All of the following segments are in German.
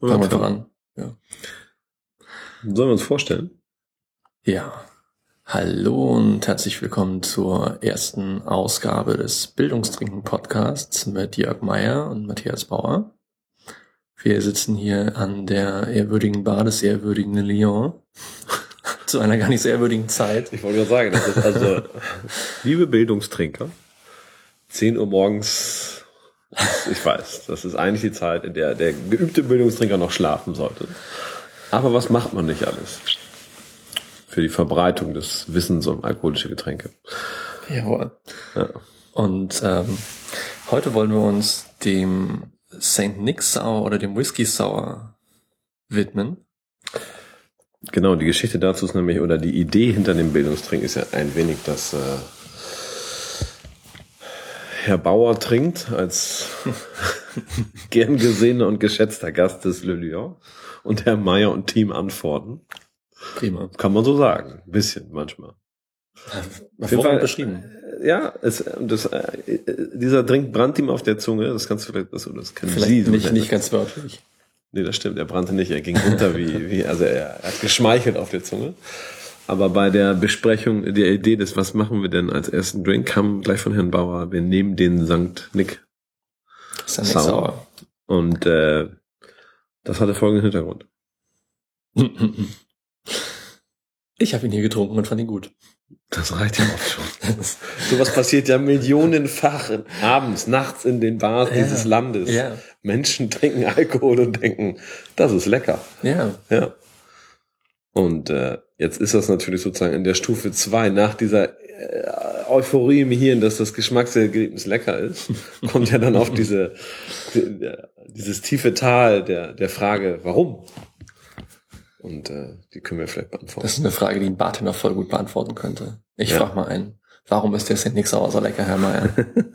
Fangen wir doch an. Ja. Sollen wir uns vorstellen? Ja. Hallo und herzlich willkommen zur ersten Ausgabe des Bildungstrinken-Podcasts mit Jörg Meyer und Matthias Bauer. Wir sitzen hier an der ehrwürdigen Bar des ehrwürdigen Lyon zu einer gar nicht so ehrwürdigen Zeit. Ich wollte gerade sagen, das ist also, liebe Bildungstrinker, 10 Uhr morgens, ich weiß, das ist eigentlich die Zeit, in der der geübte Bildungstrinker noch schlafen sollte. Aber was macht man nicht alles für die Verbreitung des Wissens um alkoholische Getränke? Jawohl. Ja. Und heute wollen wir uns dem St. Nick's Sour oder dem Whisky Sour widmen. Genau, die Geschichte dazu ist nämlich, oder die Idee hinter dem Bildungstrink ist ja ein wenig, dass Herr Bauer trinkt als gern gesehener und geschätzter Gast des Le Lion und Herr Meyer und Team antworten. Prima. Kann man so sagen. Ein bisschen manchmal. Auf jeden Fall beschrieben. Ja, dieser Drink brannt ihm auf der Zunge. Das kannst du das kennen Sie. Nicht ganz wörtlich. Nee, das stimmt. Er brannte nicht. Er ging runter also er hat geschmeichelt auf der Zunge. Aber bei der Besprechung, der Idee des, was machen wir denn als ersten Drink, kam gleich von Herrn Bauer, wir nehmen den St. Nick Sour. Und das hatte folgenden Hintergrund. Ich habe ihn hier getrunken und fand ihn gut. Das reicht ja oft schon. Sowas passiert ja millionenfach abends, nachts in den Bars dieses Landes. Ja. Menschen trinken Alkohol und denken, das ist lecker. Ja. Und jetzt ist das natürlich sozusagen in der Stufe 2, nach dieser Euphorie im Hirn, dass das Geschmackserlebnis lecker ist, kommt ja dann auf dieses tiefe Tal der Frage, warum? Und die können wir vielleicht beantworten. Das ist eine Frage, die ein Bartender voll gut beantworten könnte. Ich frage mal einen. Warum ist der St. Nick's Sour so lecker, Herr Meyer?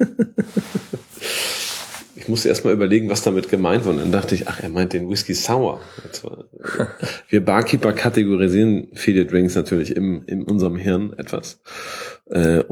Ich musste erst mal überlegen, was damit gemeint war. Und dann dachte ich, er meint den Whisky Sour. Wir Barkeeper kategorisieren viele Drinks natürlich in unserem Hirn etwas. Es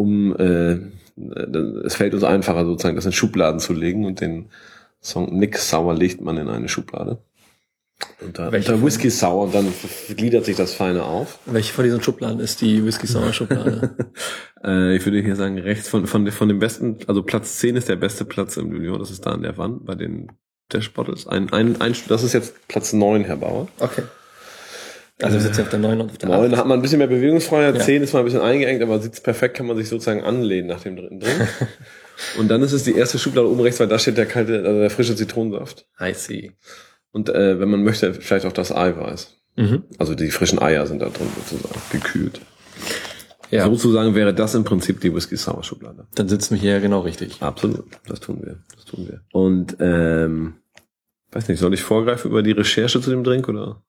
fällt uns einfacher, sozusagen das in Schubladen zu legen. Und den St. Nick's Sour legt man in eine Schublade. Unter Whisky Sour, und dann gliedert sich das feine auf. Welche von diesen Schubladen ist die Whisky Sour Schublade? Ich würde hier sagen, rechts von dem besten, also Platz 10 ist der beste Platz im Lyon, das ist da an der Wand, bei den Dashbottles. Das ist jetzt Platz 9, Herr Bauer. Okay. Also wir sitzen auf der 9 und auf der 9 8. hat man ein bisschen mehr Bewegungsfreiheit, Ja. 10 ist mal ein bisschen eingeengt, aber sitzt perfekt, kann man sich sozusagen anlehnen nach dem dritten Drink. Und dann ist es die erste Schublade oben rechts, weil da steht der frische Zitronensaft. I see. Und wenn man möchte, vielleicht auch das Eiweiß. Mhm. Also die frischen Eier sind da drin sozusagen, gekühlt. Ja. Sozusagen wäre das im Prinzip die Whisky Sour Schublade. Dann sitzen wir hier genau richtig. Absolut, das tun wir. Und weiß nicht, soll ich vorgreifen über die Recherche zu dem Drink oder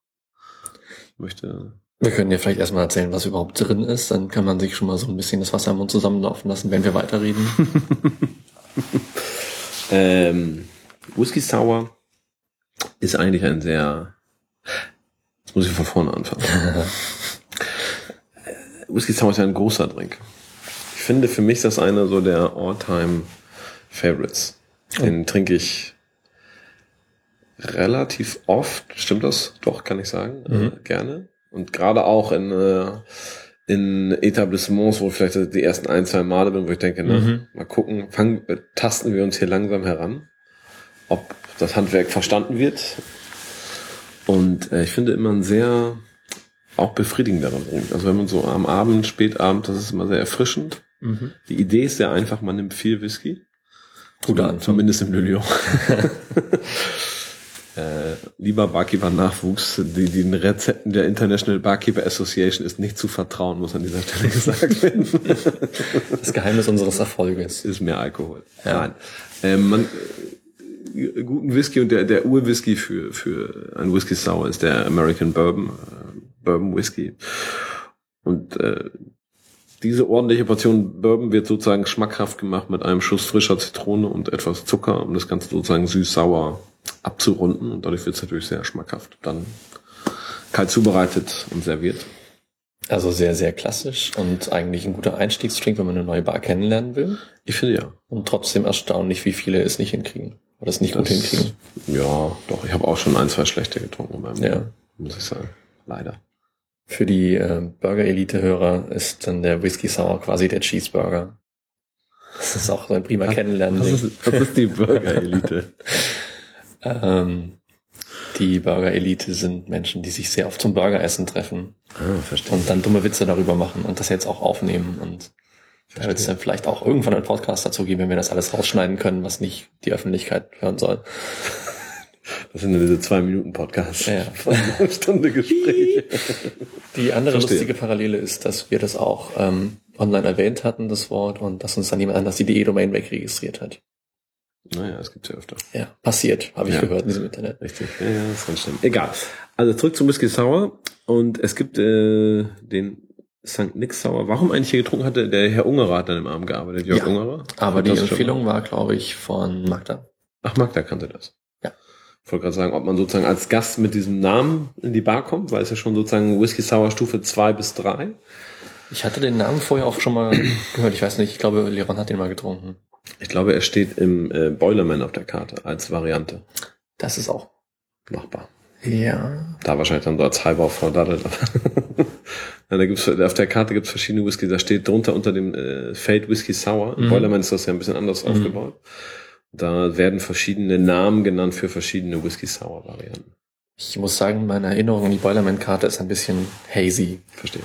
Wir können ja vielleicht erstmal erzählen, was überhaupt drin ist. Dann kann man sich schon mal so ein bisschen das Wasser im Mund zusammenlaufen lassen, wenn wir weiterreden. Whisky Sour ist eigentlich ein sehr... Jetzt muss ich von vorne anfangen. Whisky Sour ist ja ein großer Drink. Ich finde, für mich ist das einer so der All-Time-Favorites. Den trinke ich relativ oft. Stimmt das? Doch, kann ich sagen. Gerne. Und gerade auch in Etablissements, wo ich vielleicht die ersten 1-2 Male bin, wo ich denke, mal gucken, tasten wir uns hier langsam heran, ob das Handwerk verstanden wird. Und ich finde immer ein sehr auch befriedigender Drink. Also wenn man so am Abend, Spätabend, das ist immer sehr erfrischend. Die Idee ist sehr einfach, man nimmt viel Whisky. Zumindest im Le Lion. Lieber Barkeeper-Nachwuchs, den Rezepten der International Barkeeper Association ist nicht zu vertrauen, muss an dieser Stelle gesagt werden. Das Geheimnis unseres Erfolges ist mehr Alkohol. Ja. Nein. Guten Whisky und der Urwhisky für ein Whisky Sour ist der American Bourbon Whisky. Und diese ordentliche Portion Bourbon wird sozusagen schmackhaft gemacht mit einem Schuss frischer Zitrone und etwas Zucker, um das Ganze sozusagen süß-sauer abzurunden. Und dadurch wird es natürlich sehr schmackhaft. Dann kalt zubereitet und serviert. Also sehr, sehr klassisch und eigentlich ein guter Einstiegsdrink, wenn man eine neue Bar kennenlernen will. Ich finde ja. Und trotzdem erstaunlich, wie viele es nicht hinkriegen. Oder es nicht gut hinkriegen. Ja, doch. Ich habe auch schon 1, 2 schlechte getrunken in meinem Leben, muss ich sagen. Leider. Für die Burger-Elite-Hörer ist dann der Whisky Sour quasi der Cheeseburger. Das ist auch so ein prima Kennenlernen. Was ist die Burger-Elite? Die Burger-Elite sind Menschen, die sich sehr oft zum Burgeressen treffen. Verstehe. Und dann dumme Witze darüber machen und das jetzt auch aufnehmen. Und da wird es dann vielleicht auch irgendwann einen Podcast dazu geben, wenn wir das alles rausschneiden können, was nicht die Öffentlichkeit hören soll. Das sind diese 2-Minuten-Podcasts. Ja. Von einer Stunde Gespräch. Die andere lustige Parallele ist, dass wir das auch online erwähnt hatten, das Wort, und dass uns dann jemand anders die DE-Domain wegregistriert hat. Naja, das gibt's ja öfter. Ja, passiert, habe ich gehört in diesem Internet. Richtig, ja, das ist ganz schlimm. Egal. Also zurück zum Whisky Sour. Und es gibt den St. Nick Sour. Warum eigentlich hier getrunken hatte? Der Herr Ungerer hat dann im Abend gearbeitet. Jörg Ungerer. Aber die Empfehlung war, glaube ich, von Magda. Ach, Magda kannte das. Ja. Ich wollte gerade sagen, ob man sozusagen als Gast mit diesem Namen in die Bar kommt, weil es ja schon sozusagen Whisky Sour Stufe 2 bis 3. Ich hatte den Namen vorher auch schon mal gehört. Ich weiß nicht, ich glaube, Leron hat den mal getrunken. Ich glaube, er steht im Boilerman auf der Karte als Variante. Das ist auch machbar. Ja. Da wahrscheinlich dann so als Highball verdaddelt. Ja, da gibt's, auf der Karte gibt's verschiedene Whisky. Da steht drunter unter dem Fade Whisky Sour. Im Boilerman ist das ja ein bisschen anders aufgebaut. Da werden verschiedene Namen genannt für verschiedene Whisky Sour Varianten. Ich muss sagen, meine Erinnerung an die Boilerman-Karte ist ein bisschen hazy. Verstehe.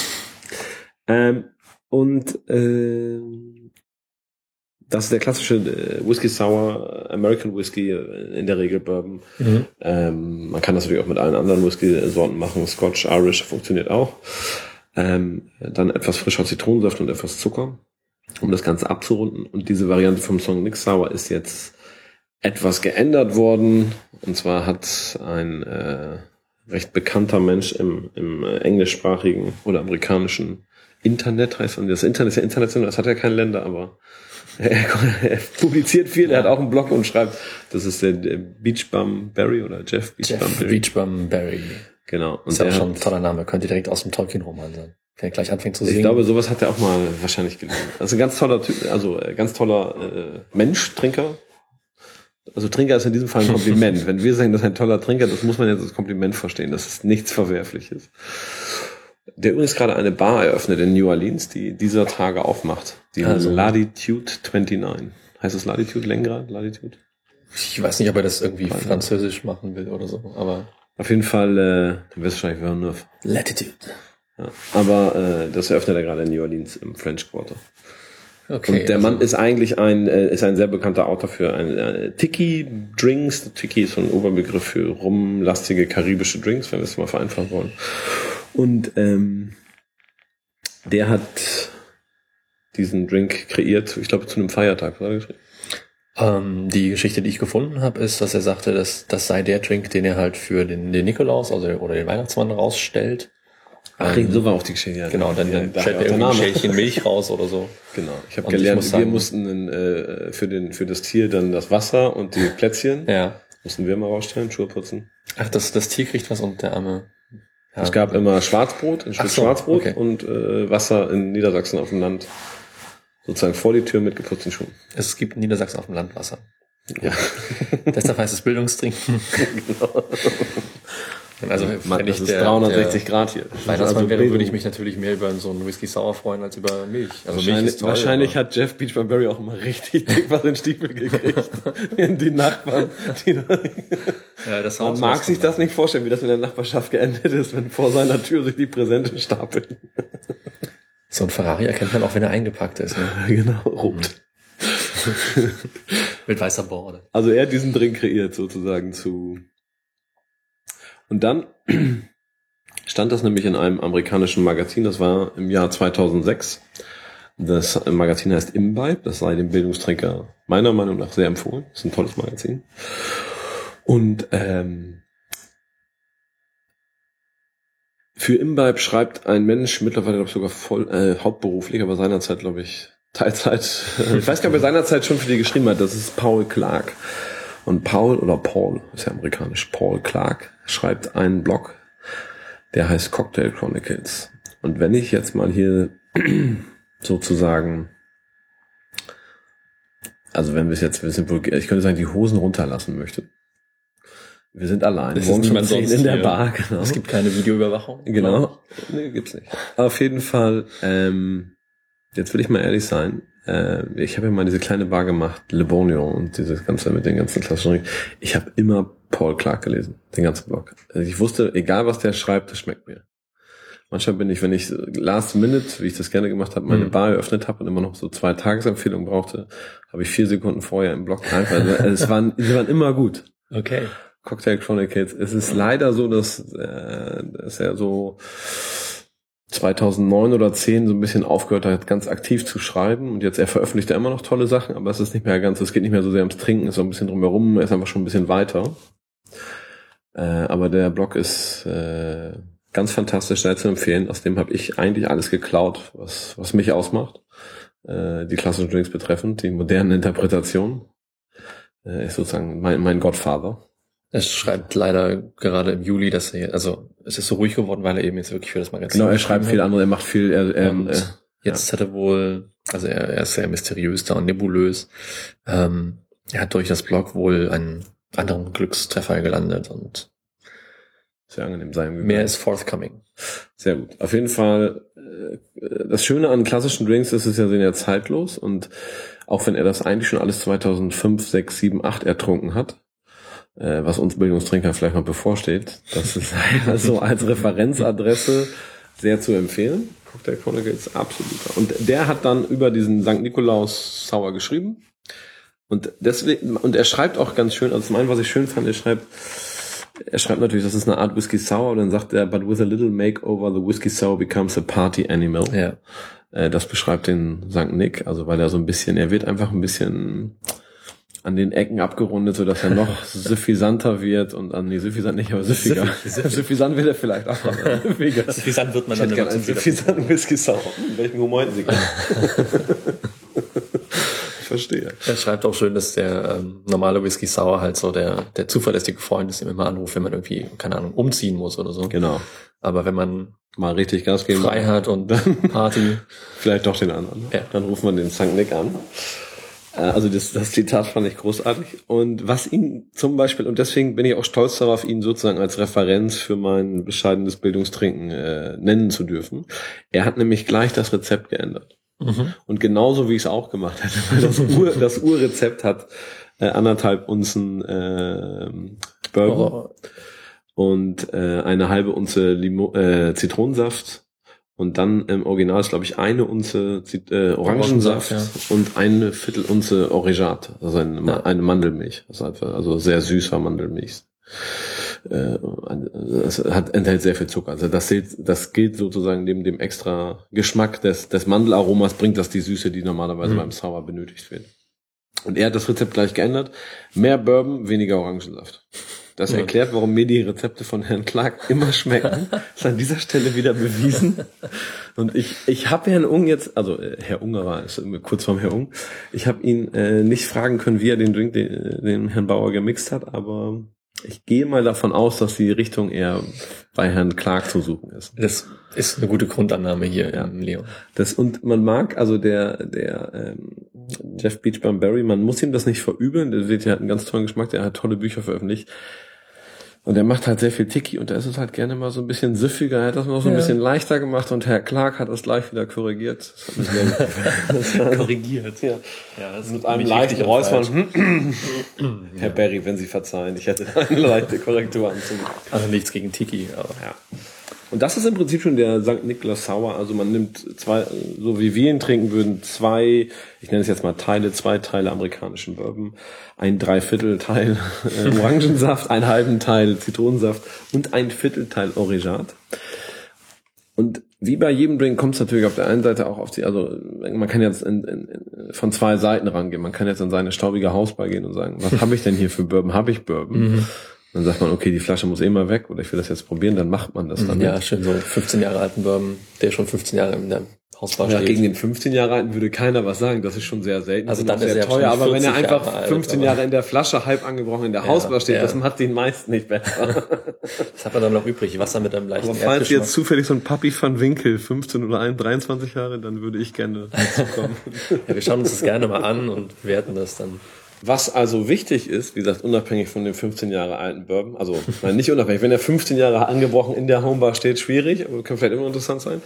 Das ist der klassische Whisky Sour, American Whisky, in der Regel Bourbon. Man kann das natürlich auch mit allen anderen Whisky-Sorten machen. Scotch, Irish funktioniert auch. Dann etwas frischer Zitronensaft und etwas Zucker, um das Ganze abzurunden. Und diese Variante vom St. Nick Sour ist jetzt etwas geändert worden. Und zwar hat ein recht bekannter Mensch im englischsprachigen oder amerikanischen Internet, heißt das Internet ist ja international, das hat ja keine Länder, aber er publiziert viel, er hat auch einen Blog und schreibt, das ist der Beach Bum Berry oder Jeff Beach Bum Berry. Genau. Und ist ja auch schon ein toller Name, könnte direkt aus dem Tolkien-Roman sein. Wenn er gleich anfängt zu singen. Ich glaube, sowas hat er auch mal wahrscheinlich gelesen. Also ein ganz toller Typ, also ganz toller Mensch, Trinker. Also Trinker ist in diesem Fall ein Kompliment. Wenn wir sagen, das ist ein toller Trinker, das muss man jetzt als Kompliment verstehen. Das ist nichts Verwerfliches. Der übrigens gerade eine Bar eröffnet in New Orleans, die dieser Tage aufmacht. Die Latitude 29. Heißt es Latitude, Längengrad? Latitude? Ich weiß nicht, ob er das irgendwie französisch machen will oder so, aber... Auf jeden Fall, dann wirst du wahrscheinlich Villeneuve. Latitude. Ja, aber das eröffnet er gerade in New Orleans im French Quarter. Okay, und der Mann ist eigentlich ein sehr bekannter Autor für Tiki-Drinks. Tiki ist so ein Oberbegriff für rumlastige karibische Drinks, wenn wir es mal vereinfachen wollen. Und der hat diesen Drink kreiert, ich glaube zu einem Feiertag, oder? Die Geschichte, die ich gefunden habe, ist, dass er sagte, dass das sei der Drink, den er halt für den Nikolaus oder den Weihnachtsmann rausstellt. Ach, so war auch die Geschichte. Ja. Genau, dann stellt er irgendwie ein Schälchen Milch raus oder so. Genau, ich habe gelernt, wir mussten für das Tier dann das Wasser und die Plätzchen, mussten wir mal rausstellen, Schuhe putzen. Ach, das Tier kriegt was und der arme... Ja. Es gab immer Schwarzbrot, ein Stück Schwarzbrot und Wasser in Niedersachsen auf dem Land. Sozusagen vor die Tür mit geputzten Schuhen. Es gibt in Niedersachsen auf dem Land Wasser. Ja. Deshalb heißt es Bildungstrinken. Genau. Also, wenn das ist 360 Grad hier. Weihnachtsmann wäre, würde ich mich natürlich mehr über so einen Whisky Sour freuen als über Milch. Also Milch ist toll, wahrscheinlich hat Jeff Beach Bum Berry auch immer richtig dick was in den Stiefel gekriegt. Die Nachbarn. Man mag sich das nicht vorstellen, wie das in der Nachbarschaft geendet ist, wenn vor seiner Tür sich die Präsente stapeln. So ein Ferrari erkennt man auch, wenn er eingepackt ist. Ne? Genau, rot. Mit weißer Borde. Also er hat diesen Drink kreiert sozusagen und dann stand das nämlich in einem amerikanischen Magazin, das war im Jahr 2006. Das Magazin heißt Imbibe, das sei dem Bildungstrinker meiner Meinung nach sehr empfohlen. Das ist ein tolles Magazin. Und für Imbibe schreibt ein Mensch, mittlerweile glaube ich sogar hauptberuflich, aber seinerzeit glaube ich Teilzeit. Ich weiß gar nicht, ob er seinerzeit schon für die geschrieben hat. Das ist Paul Clark. Und Paul, ist ja amerikanisch, Paul Clark schreibt einen Blog, der heißt Cocktail Chronicles. Und wenn ich jetzt mal hier sozusagen, also wenn wir es jetzt ein bisschen, ich könnte sagen, die Hosen runterlassen möchte. Wir sind allein. Es ist niemand sonst in der hier. Bar, genau. Es gibt keine Videoüberwachung. Genau. Nee, gibt's nicht. Auf jeden Fall, jetzt will ich mal ehrlich sein, ich habe ja mal diese kleine Bar gemacht, Le Bonheur und dieses Ganze mit den ganzen klassischen Ringen. Ich habe immer Paul Clark gelesen, den ganzen Blog. Also ich wusste, egal was der schreibt, das schmeckt mir. Manchmal bin ich, wenn ich last minute, wie ich das gerne gemacht habe, meine Bar eröffnet habe und immer noch so 2 Tagesempfehlungen brauchte, habe ich 4 Sekunden vorher im Blog einfach, also sie waren immer gut. Okay. Cocktail Chronicles. Es ist leider so, dass er so 2009 oder 10 so ein bisschen aufgehört hat, ganz aktiv zu schreiben. Und jetzt, er veröffentlicht ja immer noch tolle Sachen, aber es ist nicht mehr ganz, es geht nicht mehr so sehr ums Trinken, ist so ein bisschen drumherum, er ist einfach schon ein bisschen weiter. Aber der Blog ist ganz fantastisch, sehr zu empfehlen. Aus dem habe ich eigentlich alles geklaut, was mich ausmacht. Die klassischen Drinks betreffend, die modernen Interpretationen. Ist sozusagen mein Godfather. Es schreibt leider gerade im Juli, dass es ist so ruhig geworden, weil er eben jetzt wirklich für das Magazin. Genau, er schreibt viel andere, er macht viel. Jetzt hat er wohl, also er ist sehr mysteriös da und nebulös. Er hat durch das Blog wohl einen anderen Glückstreffer gelandet und sehr angenehm sein. Mehr ist forthcoming. Sehr gut. Auf jeden Fall, das Schöne an klassischen Drinks ist, es ja sehr zeitlos und auch wenn er das eigentlich schon alles 2005, 6, 7, 8 ertrunken hat, was uns Bildungstrinker vielleicht noch bevorsteht, das ist also als Referenzadresse sehr zu empfehlen. Cocktail Chronicles, absoluter. Und der hat dann über diesen St. Nikolaus Sour geschrieben und deswegen, und er schreibt auch ganz schön, also zum einen, was ich schön fand, er schreibt natürlich, das ist eine Art Whisky Sour, und dann sagt er, but with a little makeover, the Whisky Sour becomes a party animal. Ja. Das beschreibt den St. Nick, also weil er so ein bisschen, er wird einfach ein bisschen an den Ecken abgerundet, so dass er noch suffisanter wird und suffisant nicht, aber süffiger. Suffisant wird er vielleicht auch. Suffisant wird man dann immer. Einen suffisanten Whisky Sour. Welchen Humor hätten Sie gerne? Ich verstehe. Er schreibt auch schön, dass der normale Whisky Sour halt so der zuverlässige Freund ist, dem immer anruft, wenn man irgendwie, keine Ahnung, umziehen muss oder so. Genau. Aber wenn man mal richtig Gas geben, frei hat und Party, vielleicht doch den anderen. Ja. Dann ruft man den St. Nick an. Also das Zitat fand ich großartig. Und was ihn zum Beispiel, und deswegen bin ich auch stolz darauf, ihn sozusagen als Referenz für mein bescheidenes Bildungstrinken nennen zu dürfen. Er hat nämlich gleich das Rezept geändert. Mhm. Und genauso wie ich es auch gemacht hätte, weil das Urrezept hat 1,5 Unzen Bourbon und eine halbe Unze Zitronensaft. Und dann im Original ist, glaube ich, 1 Unze Orangensaft, ja. Und 1/4 Unze Orgeat, also eine Mandelmilch, also sehr süßer Mandelmilch. Es enthält sehr viel Zucker. Also das gilt sozusagen neben dem extra Geschmack des Mandelaromas, bringt das die Süße, die normalerweise beim Sour benötigt wird. Und er hat das Rezept gleich geändert. Mehr Bourbon, weniger Orangensaft. Das erklärt, warum mir die Rezepte von Herrn Clark immer schmecken. Ist an dieser Stelle wieder bewiesen. Und ich habe Herrn Ung jetzt, also Herr Ungerer ist kurz vorm Herr Ung, ich habe ihn nicht fragen können, wie er den Drink, den Herrn Bauer gemixt hat, aber ich gehe mal davon aus, dass die Richtung eher bei Herrn Clark zu suchen ist. Das ist eine gute Grundannahme hier, ja, Leo. Und man mag, also der Jeff Beachbum Berry, man muss ihm das nicht verübeln, der hat einen ganz tollen Geschmack, der hat tolle Bücher veröffentlicht. Und er macht halt sehr viel Tiki und da ist es halt gerne mal so ein bisschen süffiger. Er hat das noch so ein bisschen leichter gemacht und Herr Clark hat das gleich wieder korrigiert. Das hat mich korrigiert. Ja, das mit einem leichten Räuspern. Herr Berry, wenn Sie verzeihen, ich hätte eine leichte Korrektur anzunehmen. Also nichts gegen Tiki, aber ja. Und das ist im Prinzip schon der St. Nicholas Sour. Also man nimmt 2, so wie wir ihn trinken würden, 2, ich nenne es jetzt mal 2 Teile amerikanischen Bourbon, 1/3 Teil Orangensaft, 1/2 Teil Zitronensaft und 1/4 Teil Orgeat. Und wie bei jedem Drink kommt es natürlich auf der einen Seite auch auf also man kann jetzt von 2 Seiten rangehen. Man kann jetzt an seine staubige Hausbar gehen und sagen, was habe ich denn hier für Bourbon? Habe ich Bourbon? Mhm. Dann sagt man, okay, die Flasche muss mal weg oder ich will das jetzt probieren, dann macht man das dann. Ja, schön so 15 Jahre alten Bourbon, der schon 15 Jahre in der Hausbar Ja, steht. gegen den 15 Jahre alten würde keiner was sagen. Das ist schon sehr selten. Also und dann auch ist sehr er teuer. schon Aber wenn er 40 einfach Jahre alt, 15 aber- Jahre in der Flasche halb angebrochen in der Hausbar steht, das macht den meisten nicht besser. Was hat man dann noch übrig? Wasser mit einem leichten Aber falls Erdgeschmack. jetzt zufällig so ein Papi van Winkel 15 oder 23 Jahre, dann würde ich gerne dazu kommen. Ja, wir schauen uns das gerne mal an und bewerten das dann. Was also wichtig ist, wie gesagt, unabhängig von dem 15 Jahre alten Bourbon, also nein, nicht unabhängig, wenn er 15 Jahre angebrochen in der Homebar steht, schwierig, aber kann vielleicht immer interessant sein.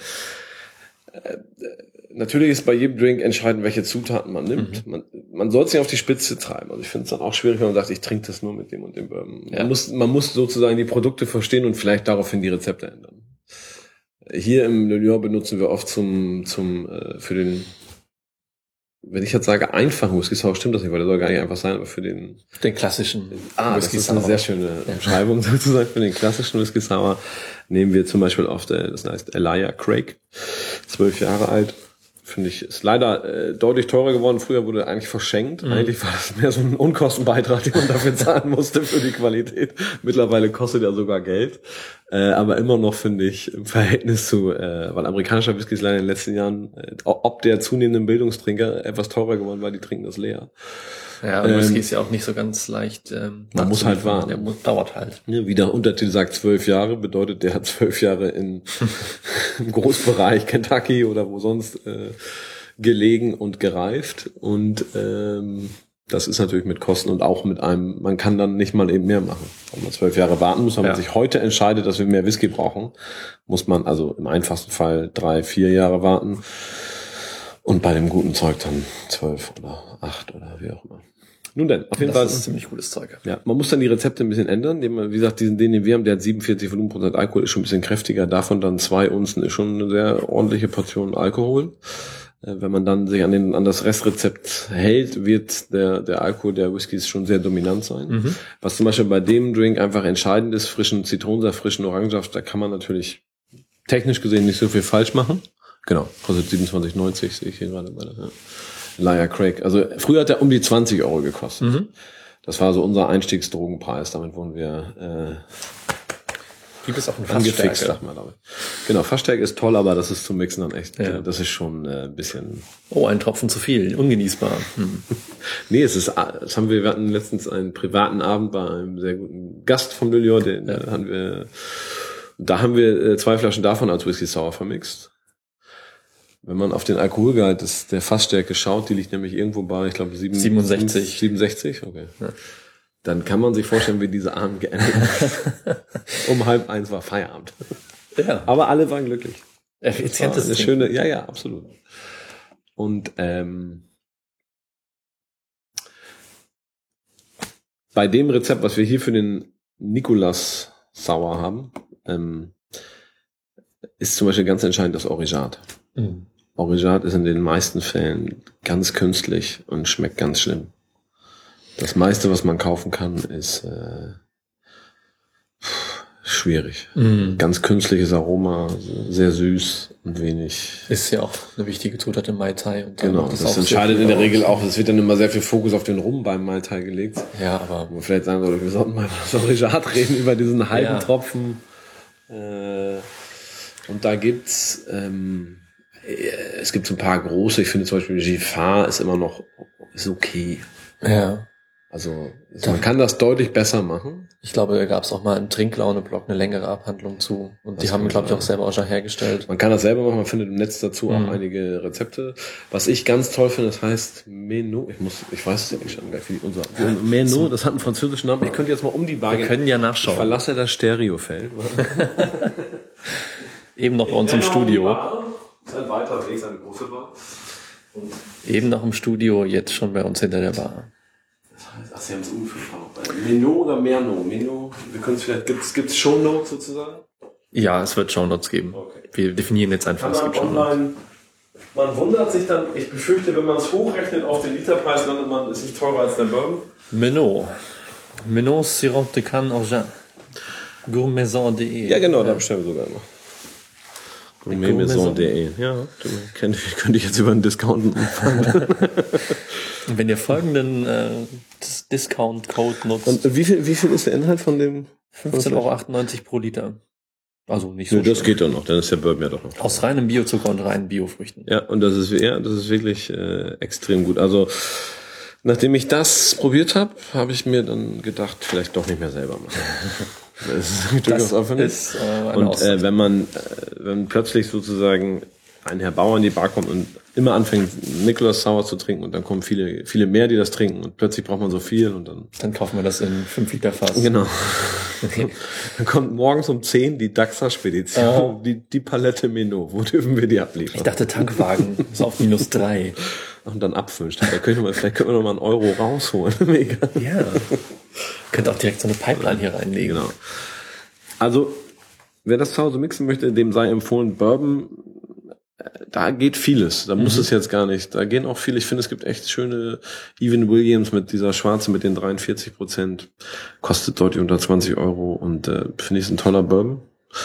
Natürlich ist bei jedem Drink entscheidend, welche Zutaten man nimmt. Man soll es nicht auf die Spitze treiben. Also ich finde es dann auch schwierig, wenn man sagt, ich trinke das nur mit dem und dem Bourbon. Ja. Man muss sozusagen die Produkte verstehen und vielleicht daraufhin die Rezepte ändern. Hier im Le Lion benutzen wir oft für den, wenn ich jetzt sage einfachen Whisky Sour, stimmt das nicht, weil der soll gar nicht einfach sein, aber für den klassischen das ist eine sehr schöne Beschreibung sozusagen. Für den klassischen Whisky Sour nehmen wir zum Beispiel das heißt Elijah Craig, 12 Jahre alt. Finde ich, ist leider deutlich teurer geworden. Früher wurde eigentlich verschenkt. Eigentlich war das mehr so ein Unkostenbeitrag, den man dafür zahlen musste für die Qualität. Mittlerweile kostet er sogar Geld. Aber immer noch finde ich im Verhältnis zu, weil amerikanischer Whisky ist leider in den letzten Jahren, ob der zunehmenden Bildungstrinker etwas teurer geworden war, die trinken das leer. Ja, und Whisky ist ja auch nicht so ganz leicht. Man muss halt warten. Der dauert halt. Ja, wie der Untertitel sagt, 12 Jahre, bedeutet, der hat 12 Jahre im Großbereich Kentucky oder wo sonst gelegen und gereift. Und das ist natürlich mit Kosten und auch mit man kann dann nicht mal eben mehr machen. Wenn man 12 Jahre warten muss, wenn man sich heute entscheidet, dass wir mehr Whisky brauchen, muss man also im einfachsten Fall 3-4 Jahre warten. Und bei dem guten Zeug dann 12 oder 8 oder wie auch immer. Nun denn, auf jeden Fall. Das ist ein ziemlich gutes Zeug. Ja, man muss dann die Rezepte ein bisschen ändern. Wie gesagt, den wir haben, der hat 47 Volumenprozent Alkohol, ist schon ein bisschen kräftiger. Davon dann 2 Unzen ist schon eine sehr ordentliche Portion Alkohol. Wenn man dann sich an das Restrezept hält, wird der Alkohol der Whiskys schon sehr dominant sein. Was zum Beispiel bei dem Drink einfach entscheidend ist, frischen Zitronensaft, frischen Orangensaft, da kann man natürlich technisch gesehen nicht so viel falsch machen. Genau, kostet 27,90, sehe ich hier gerade bei der Elijah Craig. Also früher hat er um die 20 Euro gekostet. Das war so unser Einstiegsdrogenpreis. Damit wurden wir Gibt es auch eine angefixt, Fassstärke? sag mal damit. Genau, Fassstärke ist toll, aber das ist zum Mixen dann echt, das ist schon ein bisschen... Oh, ein Tropfen zu viel, ungenießbar. Nee, wir hatten letztens einen privaten Abend bei einem sehr guten Gast vom Le Lion, da haben wir 2 Flaschen davon als Whisky Sour vermixt. Wenn man auf den Alkoholgehalt der Fassstärke schaut, die liegt nämlich irgendwo bei, ich glaube, 67. 67, okay. Ja. Dann kann man sich vorstellen, wie diese Abend geendet hat. Um 12:30 war Feierabend. Ja. Aber alle waren glücklich. Effizientes eine schöne, ja, absolut. Und bei dem Rezept, was wir hier für den Nicolas Sour haben, ist zum Beispiel ganz entscheidend das Originat. Originat ist in den meisten Fällen ganz künstlich und schmeckt ganz schlimm. Das meiste, was man kaufen kann, ist schwierig. Ganz künstliches Aroma, sehr süß und wenig. Ist ja auch eine wichtige Zutat im Mai Tai. Genau, das entscheidet in der Regel auch. Es wird dann immer sehr viel Fokus auf den Rum beim Mai Tai gelegt. Ja, aber wo man vielleicht sagen sollte, wir sollten mal über das Originat reden, über diesen halben Tropfen. Und da gibt's es gibt so ein paar große. Ich finde zum Beispiel Giffard ist immer noch okay. Ja. Also man kann das deutlich besser machen. Ich glaube, da gab es auch mal im Trinklaune-Blog eine längere Abhandlung zu. Und die haben, glaube ich, auch selber auch schon hergestellt. Man kann das selber machen, man findet im Netz dazu auch einige Rezepte. Was ich ganz toll finde, das heißt Menot. Ich weiß es ja nicht schon, wie unser Menot, das hat einen französischen Namen. Ich könnte jetzt mal um die Waage. Wir können ja nachschauen. Ich verlasse das Stereofeld. Eben noch bei uns im Studio. Das ist ein weiter Weg, eine große Bar. Und eben noch im Studio, jetzt schon bei uns hinter der Bar. Ach, Sie haben es umgeführt. Menot oder Merlot? Menot, wir können es vielleicht, gibt's Shownotes sozusagen? Ja, es wird Shownotes geben. Okay. Wir definieren jetzt einfach, es gibt Shownotes. Man wundert sich dann, ich befürchte, wenn man es hochrechnet auf den Literpreis, landet man, ist nicht teurer als der Bourbon. Menot. Menot Sirop de Cannes Orgeat. Gourmaison.de. Ja, genau, da bestellen wir sogar immer. Gourmaison.de. Ja, könnte ich jetzt über einen Discount anfangen. Und wenn ihr folgenden Discount-Code nutzt. Und wie viel ist der Inhalt von dem? 15,98 € pro Liter. Also nicht so. Nee, das geht doch noch, dann ist der Bourbon ja doch noch. Aus reinem Biozucker und reinen Biofrüchten. Ja, und das ist wirklich extrem gut. Also nachdem ich das probiert habe ich mir dann gedacht, vielleicht doch nicht mehr selber machen. Das ist durchaus aufwendig. Und wenn plötzlich sozusagen ein Herr Bauer in die Bar kommt und immer anfängt, Nicholas Sour zu trinken und dann kommen viele, viele mehr, die das trinken und plötzlich braucht man so viel und dann kaufen wir das in 5 Liter Fass. Genau. Dann kommt morgens um 10 die Daxa-Spedition, die Palette Menot. Wo dürfen wir die abliefern? Ich dachte Tankwagen, so auf -3. Und dann abfüllen. Vielleicht können wir noch mal einen Euro rausholen. Mega. Ja. Könnt auch direkt so eine Pipeline hier reinlegen. Genau. Also, wer das zu Hause mixen möchte, dem sei empfohlen Bourbon. Da geht vieles. Da muss es jetzt gar nicht. Da gehen auch viele. Ich finde, es gibt echt schöne Evan Williams mit dieser Schwarze mit den 43%. Kostet deutlich unter 20 Euro und finde ich, ist ein toller Bourbon.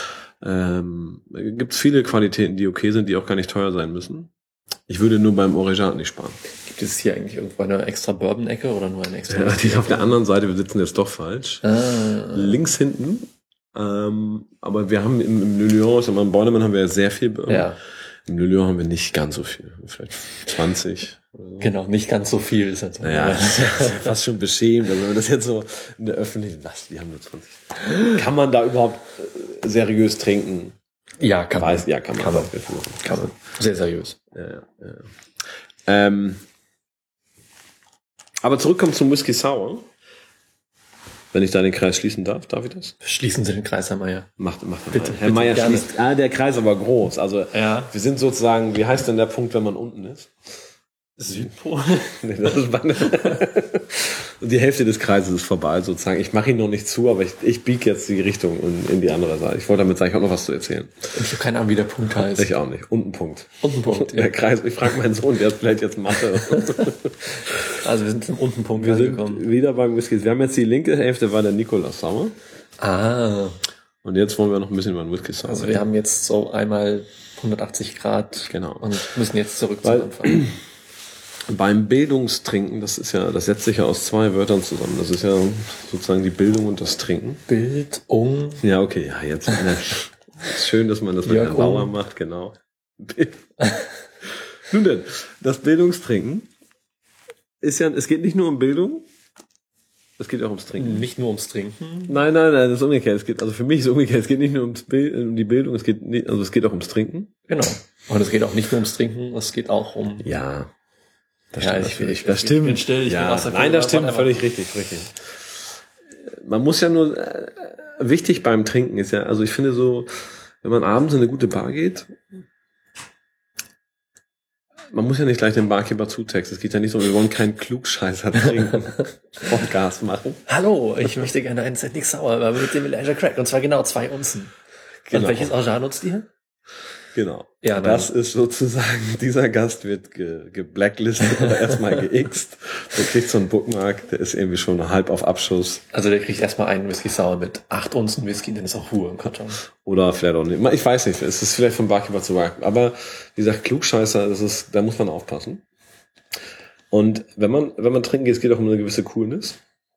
Gibt viele Qualitäten, die okay sind, die auch gar nicht teuer sein müssen. Ich würde nur beim Orgeat nicht sparen. Gibt es hier eigentlich irgendwo eine extra Bourbon-Ecke oder nur eine extra? Ja, die ist auf der anderen Seite. Wir sitzen jetzt doch falsch. Links hinten. Aber wir haben im Le Lion, also im Bornemann haben wir ja sehr viel Bourbon. Ja. Im Le Lion haben wir nicht ganz so viel. Vielleicht 20. Oder so. Genau, nicht ganz so viel ist halt so. Naja, das ist ja fast schon beschämt. Also wenn man das jetzt so in der Öffentlichen, die haben nur 20. Kann man da überhaupt seriös trinken? Ja, kann man. Ja, kann man. Kann man. Sehr seriös. Ja. Aber zurückkommen zum Whisky Sour. Wenn ich da den Kreis schließen darf ich das? Schließen Sie den Kreis, Herr Meier. Macht bitte, Herr Meier gerne. schließt. Der Kreis aber groß. Also ja. Wir sind sozusagen, wie heißt denn der Punkt, wenn man unten ist? Südpol. Nee, das ist die Hälfte des Kreises ist vorbei, sozusagen. Ich mache ihn noch nicht zu, aber ich biege jetzt die Richtung in die andere Seite. Ich wollte damit sagen, ich habe noch was zu erzählen. Ich habe keine Ahnung, wie der Punkt heißt. Ich auch nicht. Unten Punkt. Unten Punkt. Der Kreis. Ich frage meinen Sohn, der ist vielleicht jetzt Mathe. Also wir sind zum unten Punkt angekommen. Wir sind wieder beim Whisky. Wir haben jetzt die linke Hälfte, war der Nicholas Sour. Und jetzt wollen wir noch ein bisschen über den Whisky Sour. Also wir haben jetzt so einmal 180 Grad. Genau. Und müssen jetzt zurück zum Anfang. Beim Bildungstrinken, das setzt sich ja aus 2 Wörtern zusammen. Das ist ja sozusagen die Bildung und das Trinken. Bildung. Ja, okay, ja, jetzt. Ist schön, dass man das mit Herrn Bauer macht, genau. Nun denn, das Bildungstrinken ist ja, es geht nicht nur um Bildung, es geht auch ums Trinken. Nicht nur ums Trinken? Nein, das ist umgekehrt. Also für mich ist es umgekehrt. Es geht nicht nur um die Bildung, es geht auch ums Trinken. Genau. Und es geht auch nicht nur ums Trinken, es geht auch um... Ja. Das stimmt. Das stimmt. Ich bin still, ich bin Nein, das stimmt, völlig richtig. Man muss ja nur, wichtig beim Trinken ist ja, also ich finde so, wenn man abends in eine gute Bar geht, man muss ja nicht gleich den Barkeeper zutexten. Es geht ja nicht so, wir wollen keinen Klugscheißer trinken und Gas machen. Hallo, ich möchte gerne einen St. Nick Sour, aber mit dem Elijah Craig. Und zwar genau 2 Unzen. Genau. Und welches Orgeat nutzt ihr? Genau. Ja, das ist sozusagen, dieser Gast wird geblacklistet oder erstmal geixt. Der kriegt so einen Bookmark, der ist irgendwie schon halb auf Abschuss. Also der kriegt erstmal einen Whisky Sour mit 8 Unzen Whisky, dann ist auch Ruhe im Karton. Oder vielleicht auch nicht. Ich weiß nicht, es ist vielleicht vom Barkeeper zu Barkeeper. Aber wie gesagt, Klugscheißer, da muss man aufpassen. Und wenn man trinken geht, es geht auch um eine gewisse Coolness.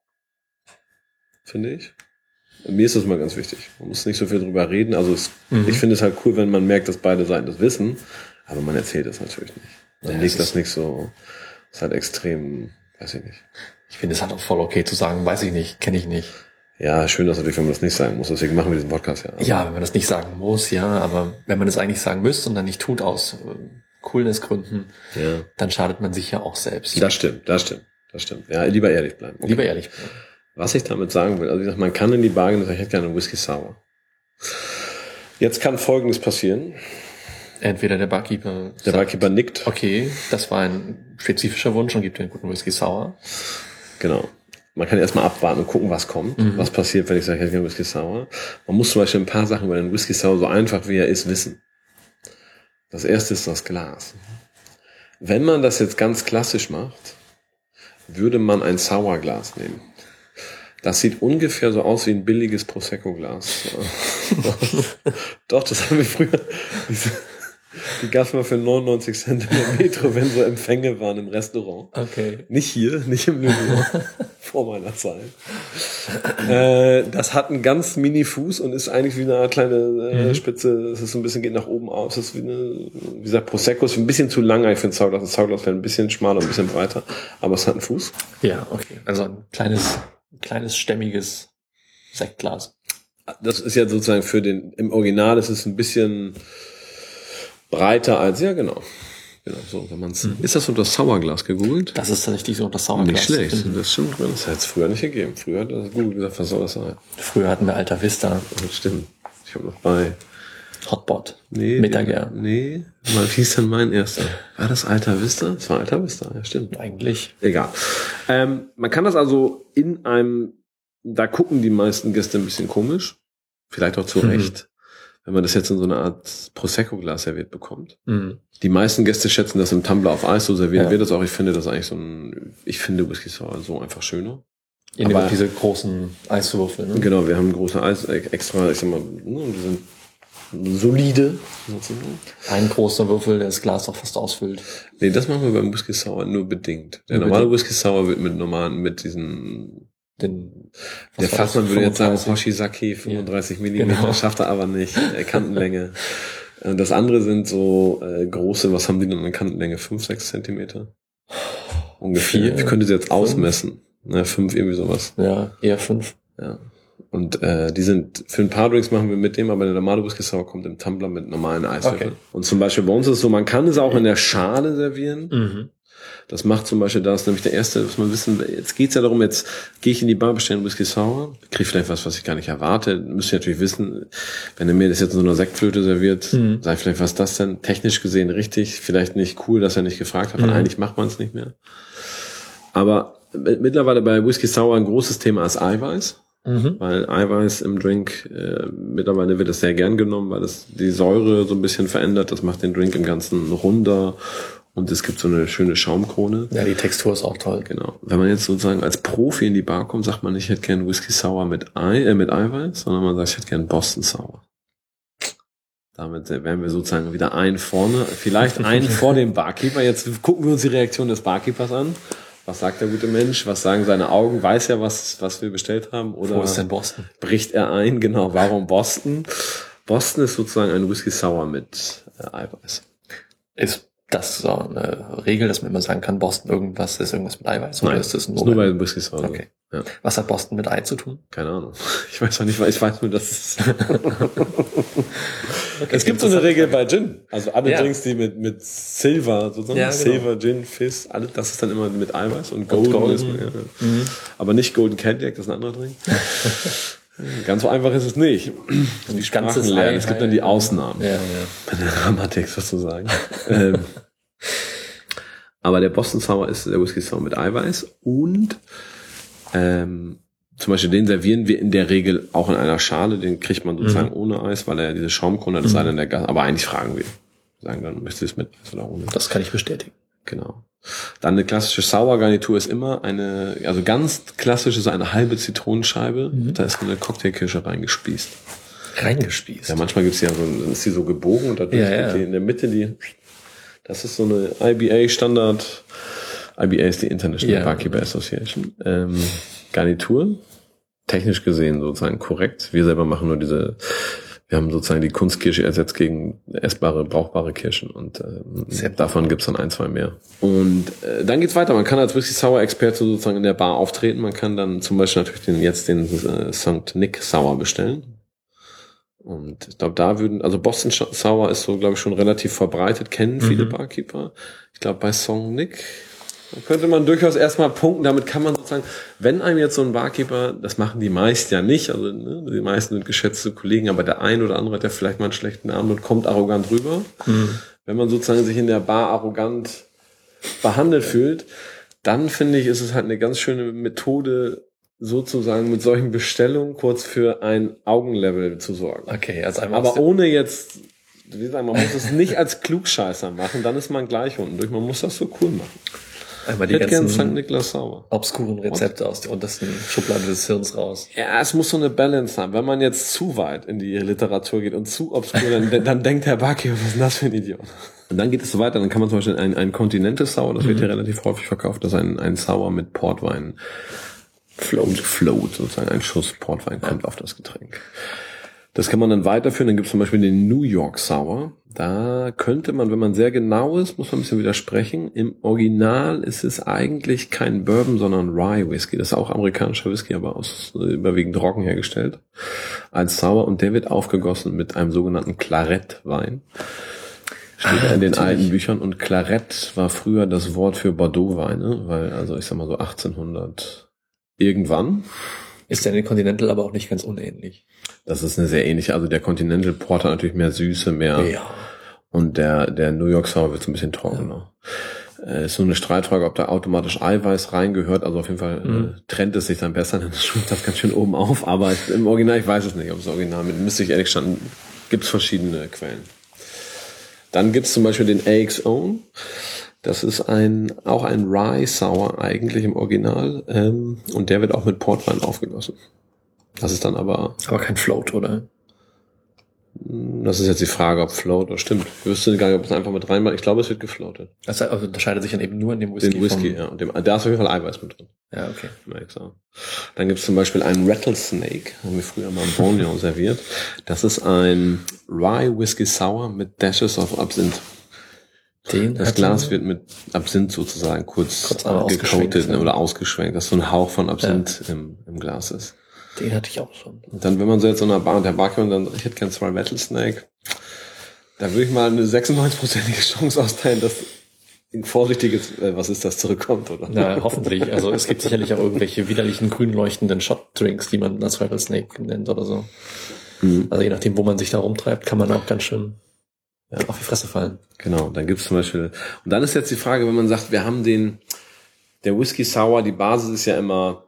Finde ich. Mir ist das mal ganz wichtig. Man muss nicht so viel drüber reden. Also ich finde es halt cool, wenn man merkt, dass beide Seiten das wissen. Aber man erzählt es natürlich nicht. Man legt das nicht so. Ist halt extrem, weiß ich nicht. Ich finde es halt auch voll okay zu sagen, weiß ich nicht, kenne ich nicht. Ja, schön, dass natürlich, wenn man das nicht sagen muss. Deswegen machen wir diesen Podcast ja. Also ja, wenn man das nicht sagen muss, ja. Aber wenn man es eigentlich sagen müsste und dann nicht tut aus Coolnessgründen, dann schadet man sich ja auch selbst. Das stimmt. Ja, lieber ehrlich bleiben. Okay. Lieber ehrlich bleiben. Was ich damit sagen will, also wie gesagt, man kann in die Bar gehen und sagen, ich hätte gerne einen Whisky Sour. Jetzt kann Folgendes passieren. Entweder der Barkeeper nickt. Okay, das war ein spezifischer Wunsch und gibt dir einen guten Whisky Sour. Genau. Man kann erstmal abwarten und gucken, was kommt. Was passiert, wenn ich sage, ich hätte gerne einen Whisky Sour. Man muss zum Beispiel ein paar Sachen über den Whisky Sour, so einfach wie er ist, wissen. Das erste ist das Glas. Wenn man das jetzt ganz klassisch macht, würde man ein Sourglas nehmen. Das sieht ungefähr so aus wie ein billiges Prosecco-Glas. Doch, das haben wir früher. Die gab es mal für 99 Cent in der Metro, wenn so Empfänge waren im Restaurant. Okay. Nicht hier, nicht im Lüneburg, vor meiner Zeit. Das hat einen ganz Mini-Fuß und ist eigentlich wie eine Art kleine Spitze. Es ist so ein bisschen, geht nach oben aus. Es ist wie gesagt, Prosecco ist ein bisschen zu lang eigentlich für ein Sauglas. Das Sauglas wäre ein bisschen schmaler, ein bisschen breiter, aber es hat einen Fuß. Ja, okay. Also ein kleines stämmiges Sektglas. Das ist ja sozusagen im Original ist es ein bisschen breiter als, ja genau. Genau, so, wenn man's, Ist das unter Sauerglas gegoogelt? Das ist richtig so unter Sauerglas. Nicht schlecht, das stimmt. Das hat es früher nicht gegeben. Früher hat das Google gesagt, was soll das sein? Früher hatten wir Alta Vista. Das stimmt. Ich habe noch bei Hotbot. Nee, Metager. Nee, mal hieß dann mein erster. War das Alta Vista? Das war Alta Vista, ja stimmt. Eigentlich. Egal. Man kann das also da gucken die meisten Gäste ein bisschen komisch. Vielleicht auch zu Recht. Wenn man das jetzt in so einer Art Prosecco-Glas serviert bekommt. Die meisten Gäste schätzen das im Tumbler auf Eis, so servieren wir das auch. Ich finde das eigentlich ich finde Whisky Sour so einfach schöner. Aber diese großen Eiswürfel, ne? Genau, wir haben große Eis extra, ich sag mal, die sind solide. Ein großer Würfel, der das Glas auch fast ausfüllt. Nee, das machen wir beim Whisky Sour nur bedingt. Der normale Whisky Sour wird mit diesen der Fachmann würde jetzt sagen, Hoshizaki 35 Millimeter, schafft er aber nicht. Kantenlänge. Das andere sind so große, was haben die denn an Kantenlänge? 5, 6 Zentimeter? Ungefähr. Ich könnte sie jetzt ausmessen. 5, irgendwie sowas. Ja, eher 5. Ja. Und die sind, für ein paar Drinks machen wir mit dem, aber der normale Whisky Sour kommt im Tumbler mit normalen Eiswürfeln. Okay. Und zum Beispiel bei uns ist es so, man kann es auch in der Schale servieren. Das macht zum Beispiel das, nämlich der erste, was man wissen, jetzt geht's ja darum, jetzt gehe ich in die Bar, bestelle einen Whisky Sour, kriege vielleicht was ich gar nicht erwarte, müsst ihr natürlich wissen, wenn er mir das jetzt in so einer Sektflöte serviert, sag ich vielleicht, was ist das denn? Technisch gesehen richtig, vielleicht nicht cool, dass er nicht gefragt hat, weil eigentlich macht man es nicht mehr. Aber mittlerweile bei Whisky Sour ein großes Thema ist Eiweiß. Weil Eiweiß im Drink, mittlerweile wird es sehr gern genommen, weil es die Säure so ein bisschen verändert, das macht den Drink im Ganzen runder. Und es gibt so eine schöne Schaumkrone. Ja, die Textur ist auch toll. Genau. Wenn man jetzt sozusagen als Profi in die Bar kommt, sagt man nicht, ich hätte gern Whisky Sour mit Eiweiß, sondern man sagt, ich hätte gern Boston Sour. Damit wären wir sozusagen wieder vielleicht einen vor dem Barkeeper. Jetzt gucken wir uns die Reaktion des Barkeepers an. Was sagt der gute Mensch? Was sagen seine Augen? Weiß er, was wir bestellt haben? Oder wo ist denn Boston? Bricht er ein? Genau. Warum Boston? Boston ist sozusagen ein Whisky Sour mit Eiweiß. Ist das so eine Regel, dass man immer sagen kann, Boston irgendwas mit Eiweiß? Nein, oder ist das nur bei Whisky Sour. Okay. Ja. Was hat Boston mit Ei zu tun? Keine Ahnung. Ich weiß auch nicht, weil ich weiß nur, dass es Okay, es gibt so eine Regel bei Gin. Also alle Ja. Drinks, die mit Silver, sozusagen, Ja, genau. Silver, Gin, Fizz, alles, das ist dann immer mit Eiweiß und Golden. Ist, aber nicht Golden Cadillac, das ist ein anderer Drink. Ganz so einfach ist es nicht. Die Sprachen lernen. Es gibt dann die Ausnahmen. Ja. Bei der Grammatik sozusagen. Aber der Boston Sour ist der Whisky Sour mit Eiweiß und zum Beispiel den servieren wir in der Regel auch in einer Schale, den kriegt man sozusagen ohne Eis, weil er ja diese Schaumkrone hat, das ist einer der Gast, aber eigentlich fragen wir. Sagen dann, möchtest du es mit Eis oder ohne? Das kann ich bestätigen. Genau. Dann eine klassische Sour-Garnitur ist immer also ganz klassisch ist eine halbe Zitronenscheibe, da ist eine Cocktailkirsche reingespießt. Reingespießt? Ja, manchmal gibt's ja dann ist die so gebogen und dadurch die in der Mitte das ist so eine IBA-Standard, IBA ist die International Barkeeper Association, Garnitur, technisch gesehen sozusagen korrekt. Wir selber machen nur wir haben sozusagen die Kunstkirsche ersetzt gegen essbare, brauchbare Kirschen und davon gibt's dann 1, 2 mehr. Und dann geht's weiter. Man kann als Whisky Sour Experte sozusagen in der Bar auftreten. Man kann dann zum Beispiel natürlich den St. Nick Sour bestellen. Und ich glaube, also Boston Sour ist so, glaube ich, schon relativ verbreitet, kennen viele Barkeeper. Ich glaube, bei St. Nick könnte man durchaus erstmal punkten. Damit kann man sozusagen, wenn einem jetzt so ein Barkeeper, das machen die meisten ja nicht, also die meisten sind geschätzte Kollegen, aber der ein oder andere hat ja vielleicht mal einen schlechten Abend und kommt arrogant rüber. Wenn man sozusagen sich in der Bar arrogant behandelt fühlt, dann finde ich, ist es halt eine ganz schöne Methode, sozusagen mit solchen Bestellungen kurz für ein Augenlevel zu sorgen. Okay, also einmal aber ohne jetzt, wie sagen, man muss es nicht als Klugscheißer machen, dann ist man gleich unten durch. Man muss das so cool machen. Einmal die hätte gern ganzen St. Niklas Sauer. obskuren Rezepte aus der untersten Schublade des Hirns raus. Ja, es muss so eine Balance haben. Wenn man jetzt zu weit in die Literatur geht und zu obskur, dann denkt Herr Baki, was ist denn das für ein Idiot? Und dann geht es so weiter, dann kann man zum Beispiel ein Continental Sour, das wird hier relativ häufig verkauft, das ist ein Sour mit Portwein. Float, sozusagen ein Schuss Portwein kommt auf das Getränk. Das kann man dann weiterführen. Dann gibt es zum Beispiel den New York Sour. Da könnte man, wenn man sehr genau ist, muss man ein bisschen widersprechen. Im Original ist es eigentlich kein Bourbon, sondern Rye Whisky. Das ist auch amerikanischer Whisky, aber aus überwiegend Roggen hergestellt. Als Sour. Und der wird aufgegossen mit einem sogenannten Claret-Wein. Steht in den alten Büchern. Und Claret war früher das Wort für Bordeaux-Weine, weil, also ich sag mal so 1800 irgendwann. Ist der Continental aber auch nicht ganz unähnlich. Das ist eine sehr ähnliche, also der Continental Porter natürlich mehr Süße, mehr. Ja. Und der New York Sour wird so ein bisschen trockener. Ist so eine Streitfrage, ob da automatisch Eiweiß reingehört. Also auf jeden Fall trennt es sich dann besser, dann schwimmt das ganz schön oben auf. Aber im Original, ich weiß es nicht, ob es Original mit, müsste ich ehrlich gestanden, gibt's verschiedene Quellen. Dann gibt's zum Beispiel den AX Own. Das ist auch ein Rye Sour eigentlich im Original. Und der wird auch mit Portwein aufgegossen. Das ist dann aber kein Float, oder? Das ist jetzt die Frage, ob Float oder stimmt. Ich wüsste gar nicht, ob es einfach mit reinmacht. Ich glaube, es wird gefloatet. Das also unterscheidet sich dann eben nur in dem Whisky. Den Whisky, ja. Und da ist auf jeden Fall Eiweiß mit drin. Ja, okay. Dann gibt es zum Beispiel einen Rattlesnake, haben wir früher mal im Borneo serviert. Das ist ein Rye Whisky Sour mit Dashes of Absinth. Das Glas wird mit Absinth sozusagen kurz gecoatet oder ausgeschwenkt, dass so ein Hauch von Absinth im Glas ist. Den hatte ich auch schon. Und dann, wenn man so jetzt so einer Bar und der Barkeeper dann, ich hätte gern 2 Rattlesnake, da würde ich mal eine 96%ige Chance austeilen, dass ein vorsichtiges, was ist das, zurückkommt, oder? Na, hoffentlich. Also es gibt sicherlich auch irgendwelche widerlichen grün leuchtenden Shot-Drinks, die man als Rattlesnake nennt oder so. Also je nachdem, wo man sich da rumtreibt, kann man auch ganz schön auf die Fresse fallen. Genau, dann gibt's zum Beispiel, und dann ist jetzt die Frage, wenn man sagt, wir haben der Whisky Sour, die Basis ist ja immer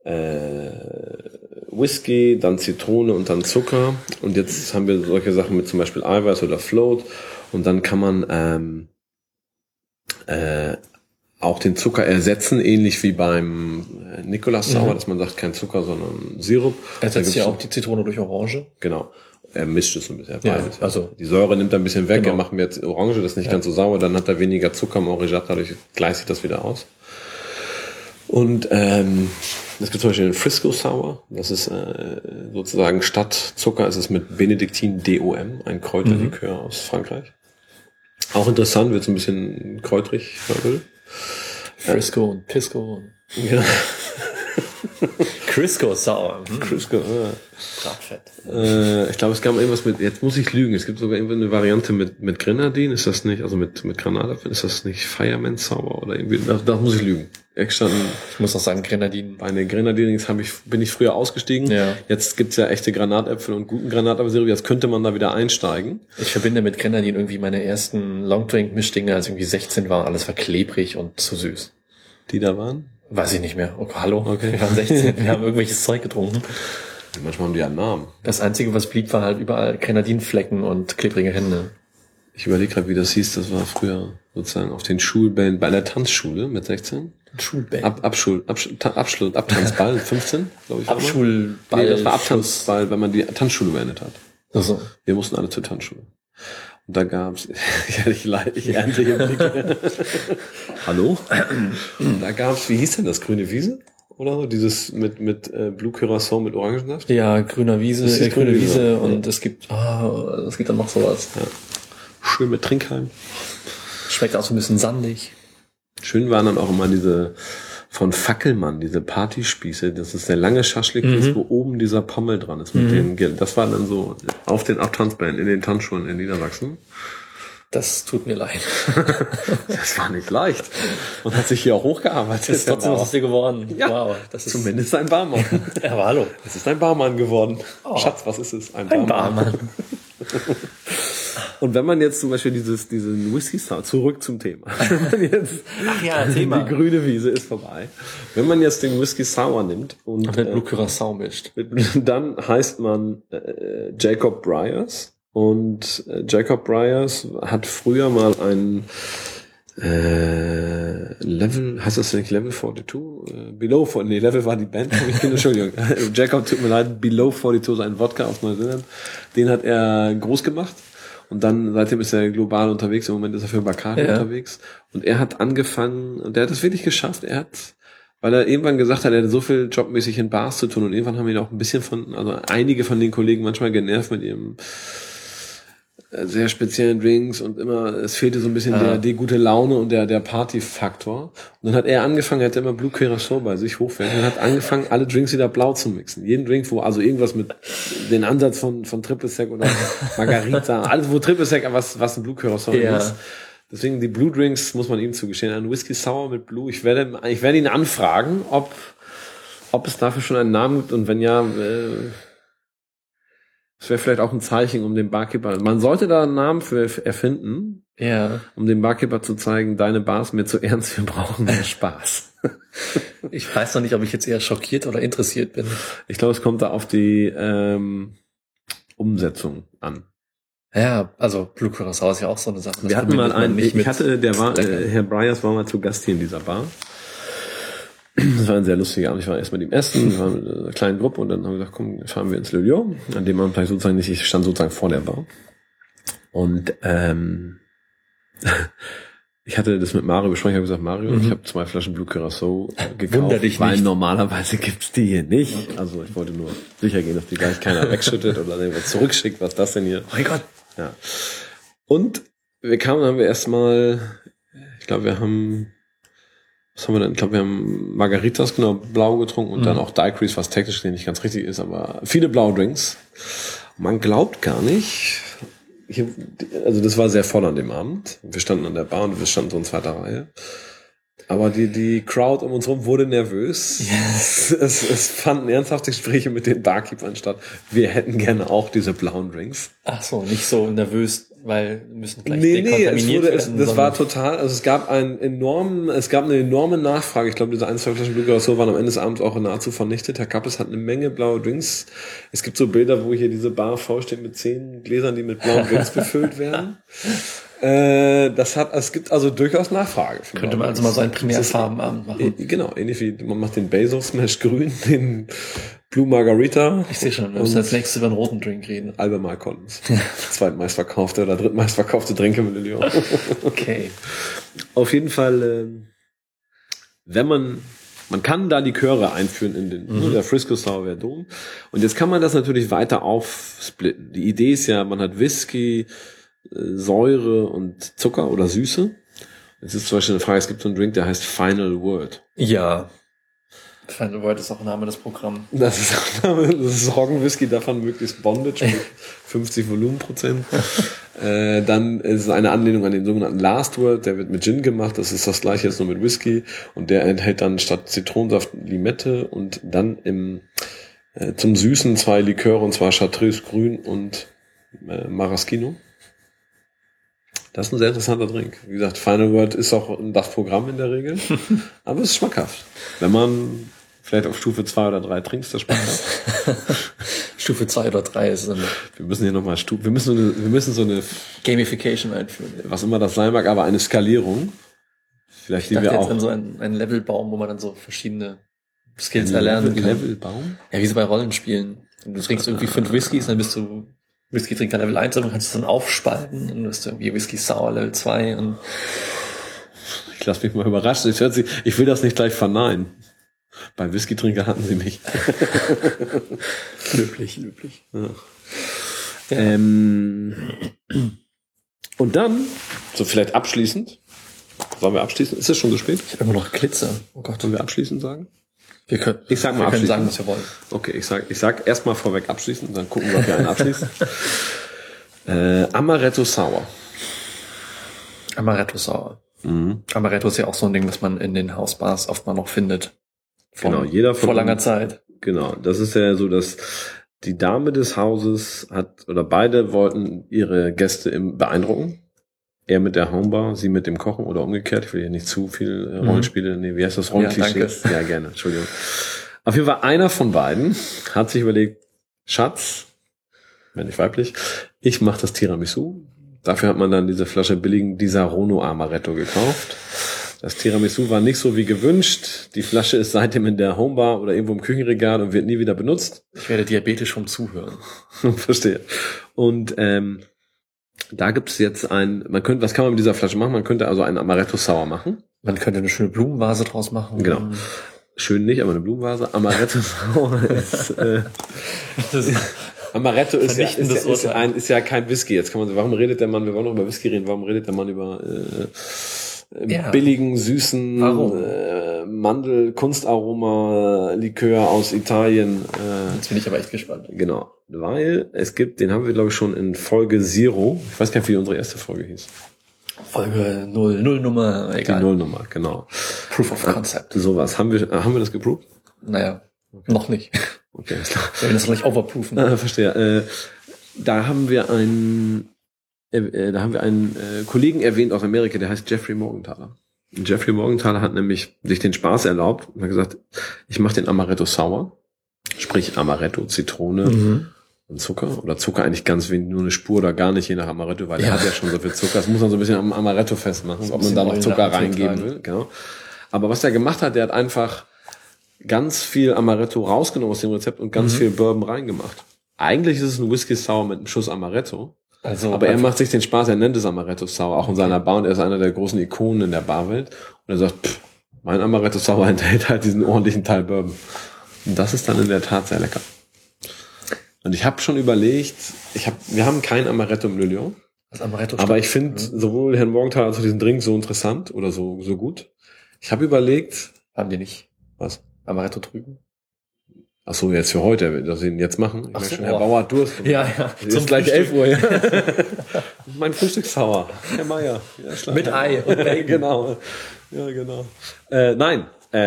Whisky, dann Zitrone und dann Zucker. Und jetzt haben wir solche Sachen mit zum Beispiel Eiweiß oder Float. Und dann kann man auch den Zucker ersetzen, ähnlich wie beim Nicolas Sour, dass man sagt, kein Zucker, sondern Sirup. Ersetzt ja auch die Zitrone durch Orange. Genau. Er mischt es ein bisschen. Also die Säure nimmt er ein bisschen weg. Er macht mir jetzt Orange, das ist nicht ganz so sauer. Dann hat er weniger Zucker im Orangat, dadurch gleicht sich das wieder aus. Und es gibt zum Beispiel den Frisco Sour. Das ist sozusagen statt Zucker ist es mit Benediktin DOM, ein Kräuterlikör aus Frankreich. Auch interessant, wird so ein bisschen kräutrig. Frisco und Pisco. Ja. Crisco Sour. Crisco, Bratfett. ich glaube, es gab irgendwas mit, jetzt muss ich lügen, es gibt sogar irgendwie eine Variante mit Grenadin, ist das nicht, also mit Granada, ist das nicht Fireman Sour oder irgendwie, da muss ich lügen. Ich muss auch sagen, Grenadin. Bei den Grenadinings bin ich früher ausgestiegen. Ja. Jetzt gibt's ja echte Granatäpfel und guten Granatapfelsirup, jetzt könnte man da wieder einsteigen. Ich verbinde mit Grenadin irgendwie meine ersten Longdrink-Mischdinger, als ich irgendwie 16 war, alles war klebrig und zu süß. Die da waren? Weiß ich nicht mehr. Oh, hallo? Okay. Wir waren 16, wir haben irgendwelches Zeug getrunken. Manchmal haben die einen Namen. Das Einzige, was blieb, war halt überall Grenadinflecken und klebrige Hände. Ich überlege gerade, wie das hieß. Das war früher sozusagen auf den Schulbällen, bei der Tanzschule mit 16. Schulbällen? Abtanzball, 15, glaube ich. Abschulball. Nee, das war Abtanzball, wenn man die Tanzschule beendet hat. Also. Wir mussten alle zur Tanzschule. Und da gab's, ich ernte hier Blicke. Hallo? Da gab's, wie hieß denn das, grüne Wiese? Oder so? Dieses mit Blue Curacao mit Orangensaft? Ja, grüne Wiese ja. Und es gibt dann noch sowas. Ja. Schön mit Trinkhalm. Schmeckt auch so ein bisschen sandig. Schön waren dann auch immer diese von Fackelmann, diese Partyspieße, das ist der lange Schaschlik, wo oben dieser Pommel dran ist mit den, das war dann so auf den Abtanzbällen in den Tanzschulen in Niedersachsen. Das tut mir leid. Das war nicht leicht. Und hat sich hier auch hochgearbeitet. Ist trotzdem was aus dir geworden. Ja, wow, das ist zumindest ein Barmann. Ja, aber hallo. Es ist ein Barmann geworden. Oh. Schatz, was ist es? Ein Barmann. Und wenn man jetzt zum Beispiel diesen Whisky Sour, zurück zum Thema. Wenn man jetzt, Thema. Die grüne Wiese ist vorbei. Wenn man jetzt den Whisky Sour nimmt und mit Blue Curacao mischt, dann heißt man Jacob Bryars. Und Jacob Bryars hat früher mal Level, heißt das nicht Level 42? Below 42, nee, Level war die Band, Entschuldigung. Jacob, tut mir leid, Below 42 ist ein Wodka aus Neuseeland. Den hat er groß gemacht. Und dann, seitdem ist er global unterwegs. Im Moment ist er für Bacardi unterwegs. Und er hat angefangen, und der hat es wirklich geschafft. Weil er irgendwann gesagt hat, er hatte so viel jobmäßig in Bars zu tun. Und irgendwann haben ihn auch ein bisschen einige von den Kollegen manchmal genervt mit ihrem sehr speziellen Drinks und immer, es fehlte so ein bisschen die gute Laune und der Party-Faktor. Und dann hat er angefangen, er hatte immer Blue Curacao bei sich hochwertig und hat angefangen, alle Drinks wieder blau zu mixen. Jeden Drink, wo also irgendwas mit den Ansatz von Triple Sec oder Margarita, alles wo Triple Sec, was ein Blue Curacao ist. Deswegen die Blue Drinks muss man ihm zugestehen. Ein Whisky Sour mit Blue. Ich werde ihn anfragen, ob es dafür schon einen Namen gibt und wenn ja, das wäre vielleicht auch ein Zeichen, um den Barkeeper, man sollte da einen Namen für erfinden, um dem Barkeeper zu zeigen, deine Bar ist mir zu ernst, wir brauchen mehr Spaß. Ich weiß noch nicht, ob ich jetzt eher schockiert oder interessiert bin. Ich glaube, es kommt da auf die Umsetzung an. Ja, also Blue Curacao ist ja auch so eine Sache. Wir hatten mal einen, Herr Bryers war mal zu Gast hier in dieser Bar. Das war ein sehr lustiger Abend. Ich war erst mit ihm essen, wir waren mit einer kleinen Gruppe und dann haben wir gesagt, komm, fahren wir ins Le Lion. An dem Abend sozusagen nicht, ich stand sozusagen vor der Bar. Und ich hatte das mit Mario besprochen. Ich habe gesagt, Mario, ich habe 2 Flaschen Blue Curacao gekauft, weil normalerweise gibt's die hier nicht. Also ich wollte nur sicher gehen, dass die gleich keiner wegschüttet oder irgendwas zurückschickt. Was ist das denn hier? Oh mein Gott. Ja. Und wir kamen, haben wir erstmal, ich glaube, wir haben Margaritas, genau, blau getrunken und dann auch Daiquiris, was technisch nicht ganz richtig ist, aber viele blaue Drinks. Man glaubt gar nicht, also das war sehr voll an dem Abend. Wir standen an der Bar und wir standen so in 2. Reihe. Aber die Crowd um uns rum wurde nervös. Yes. Es fanden ernsthafte Gespräche mit den Barkeepern statt. Wir hätten gerne auch diese blauen Drinks. Ach so, nicht so nervös, weil wir müssen gleich dekontaminiert werden. Das war total, also es gab eine enorme Nachfrage. Ich glaube, diese 1-2 Flaschen Blue Curacao waren am Ende des Abends auch nahezu vernichtet. Herr Kappes hat eine Menge blaue Drinks. Es gibt so Bilder, wo hier diese Bar vollsteht mit 10 Gläsern, die mit blauen Drinks befüllt werden. Es gibt also durchaus Nachfrage. Könnte man also mal so einen Primärfarbenabend machen. Genau, ähnlich wie man macht den Basil Smash grün, den Blue Margarita. Ich sehe schon, wir müssen als nächstes über einen roten Drink reden. Albemarle Collins. Zweitmeistverkaufte oder drittmeistverkaufte Drinke mit Lyon. Okay. Auf jeden Fall, wenn man kann da Liköre einführen in den, der Frisco Sour Verdot. Und jetzt kann man das natürlich weiter aufsplitten. Die Idee ist ja, man hat Whisky, Säure und Zucker oder Süße. Jetzt ist zum Beispiel eine Frage, es gibt so einen Drink, der heißt Final Word. Ja. Final Word ist auch Name des Programms. Das ist Roggenwhisky, davon möglichst Bondage mit 50 Volumenprozent. Dann ist es eine Anlehnung an den sogenannten Last Word, der wird mit Gin gemacht, das ist das gleiche jetzt nur mit Whisky und der enthält dann statt Zitronensaft Limette und dann zum Süßen 2 Liköre und zwar Chartreuse Grün und Maraschino. Das ist ein sehr interessanter Drink. Wie gesagt, Final Word ist auch das Programm in der Regel. Aber es ist schmackhaft. Wenn man vielleicht auf Stufe 2 oder 3 trinkt, das schmackhaft. Stufe 2 oder 3 ist dann. Wir müssen hier nochmal wir müssen so eine Gamification einführen. Was immer das sein mag, aber eine Skalierung. Vielleicht die wir auch. Dann so ein Levelbaum, wo man dann so verschiedene Skills erlernen kann. Levelbaum? Ja, wie so bei Rollenspielen. Du trinkst irgendwie 5 Whiskys, dann bist du Whisky-Trinker Level 1 und kannst es dann aufspalten und du bist irgendwie Whisky Sour Level 2 und ich lasse mich mal überraschen. Ich will das nicht gleich verneinen. Bei Whisky-Trinker hatten sie mich. löblich. Ja. Und dann, so vielleicht abschließend, sollen wir abschließen? Ist es schon so spät? Ich habe immer noch Glitzer. Oh Gott. Sollen wir abschließend sagen? Wir können sagen, was wir wollen. Okay, ich sag erstmal vorweg abschließen und dann gucken wir, ob wir einen abschließen. Amaretto Sour. Amaretto Sour. Amaretto ist ja auch so ein Ding, was man in den Hausbars oft mal noch findet. Vor langer Zeit. Genau, das ist ja so, dass die Dame des Hauses beide wollten ihre Gäste beeindrucken. Er mit der Homebar, sie mit dem Kochen oder umgekehrt. Ich will hier nicht zu viel Rollenspiele. Nee, wie heißt das? Rollenklischee? Ja, gerne. Entschuldigung. Auf jeden Fall einer von beiden hat sich überlegt, Schatz, wenn nicht weiblich, ich mache das Tiramisu. Dafür hat man dann diese Flasche billigen Disaronno Amaretto gekauft. Das Tiramisu war nicht so wie gewünscht. Die Flasche ist seitdem in der Homebar oder irgendwo im Küchenregal und wird nie wieder benutzt. Ich werde diabetisch vom Zuhören. Verstehe. Und da gibt's jetzt was kann man mit dieser Flasche machen? Man könnte also einen Amaretto Sour machen. Man könnte eine schöne Blumenvase draus machen. Genau. Schön nicht, aber eine Blumenvase. Amaretto Sour ist Amaretto ist ja kein Whisky. Jetzt kann man sagen, warum redet der Mann, wir wollen noch über Whisky reden, warum redet der Mann über billigen, süßen Mandel-Kunstaroma-Likör aus Italien. Jetzt bin ich aber echt gespannt. Genau, weil den haben wir glaube ich schon in Folge Zero. Ich weiß gar nicht, wie unsere erste Folge hieß. Folge 0, Nullnummer, egal. Die Nullnummer, genau. Proof of Concept. Sowas. Haben wir das geproved? Naja, noch nicht. Okay, ist klar. Wir werden das noch nicht overproofen. Verstehe. Da haben wir einen Kollegen erwähnt aus Amerika, der heißt Jeffrey Morgenthaler. Und Jeffrey Morgenthaler hat nämlich sich den Spaß erlaubt und hat gesagt, ich mache den Amaretto Sour, sprich Amaretto, Zitrone und Zucker. Oder Zucker eigentlich ganz wenig, nur eine Spur oder gar nicht, je nach Amaretto, weil er hat ja schon so viel Zucker. Das muss man so ein bisschen am Amaretto festmachen, ob man da noch Zucker reingeben will. Genau. Aber was der gemacht hat, der hat einfach ganz viel Amaretto rausgenommen aus dem Rezept und ganz viel Bourbon reingemacht. Eigentlich ist es ein Whisky Sour mit einem Schuss Amaretto. Aber er macht sich den Spaß, er nennt es Amaretto Sour, auch in seiner Bar, und er ist einer der großen Ikonen in der Barwelt. Und er sagt, mein Amaretto Sour enthält halt diesen ordentlichen Teil Bourbon. Und das ist dann in der Tat sehr lecker. Und ich habe schon überlegt, wir haben kein Amaretto im Le Lion. Aber ich finde sowohl Herrn Morgenthaler als auch diesen Drink so interessant oder so gut. Ich habe überlegt. Haben die nicht? Was? Amaretto drüben? Ach so, jetzt für heute, dass sie ihn jetzt machen. Ich merke schon, Herr Bauer hat Durst. Ja. Es ist gleich 11 Uhr. Ja. Mein Frühstückssauer. Herr Meier. Ja, mit Ei und Bacon. Genau. Ja, genau. Nein.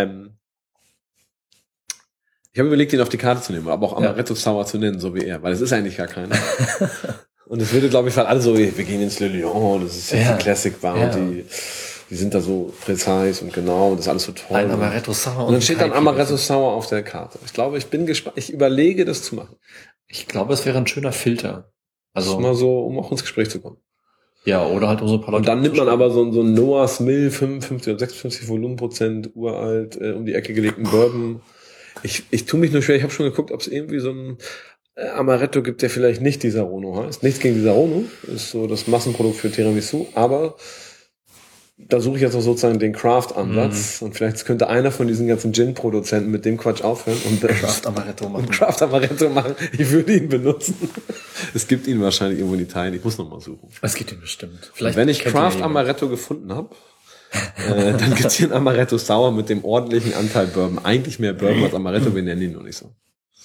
Ich habe überlegt, ihn auf die Karte zu nehmen, aber auch Amaretto Sour zu nennen, so wie er, weil es ist eigentlich gar keiner. Und es würde, glaube ich, alle so, wir gehen ins Le Lion, das ist jetzt die Classic Bar und die sind da so präzise und genau, und das ist alles so toll. Ein Amaretto Sour. Und dann steht dann Amaretto Sour auf der Karte. Ich glaube, ich bin gespannt. Ich überlege, das zu machen. Ich glaube, es wäre ein schöner Filter. Also das ist mal so, um auch ins Gespräch zu kommen. Ja, oder halt um so ein paar Leute. Und dann nimmt man aber so ein Noah's Mill 55 oder 56 Volumenprozent uralt, um die Ecke gelegten Bourbon. Ich tue mich nur schwer. Ich habe schon geguckt, ob es irgendwie so ein Amaretto gibt, der vielleicht nicht Disaronno heißt. Nichts gegen Disaronno. Ist so das Massenprodukt für Tiramisu. Aber da suche ich jetzt auch sozusagen den Craft-Ansatz. Und vielleicht könnte einer von diesen ganzen Gin-Produzenten mit dem Quatsch aufhören und Craft Amaretto machen. Ich würde ihn benutzen. Es gibt ihn wahrscheinlich irgendwo in Italien. Ich muss nochmal suchen. Es gibt ihn bestimmt. Vielleicht wenn ich Craft Amaretto gefunden habe, dann gibt's hier ein Amaretto Sour mit dem ordentlichen Anteil Bourbon. Eigentlich mehr Bourbon als Amaretto, wir nennen ihn nur nicht so.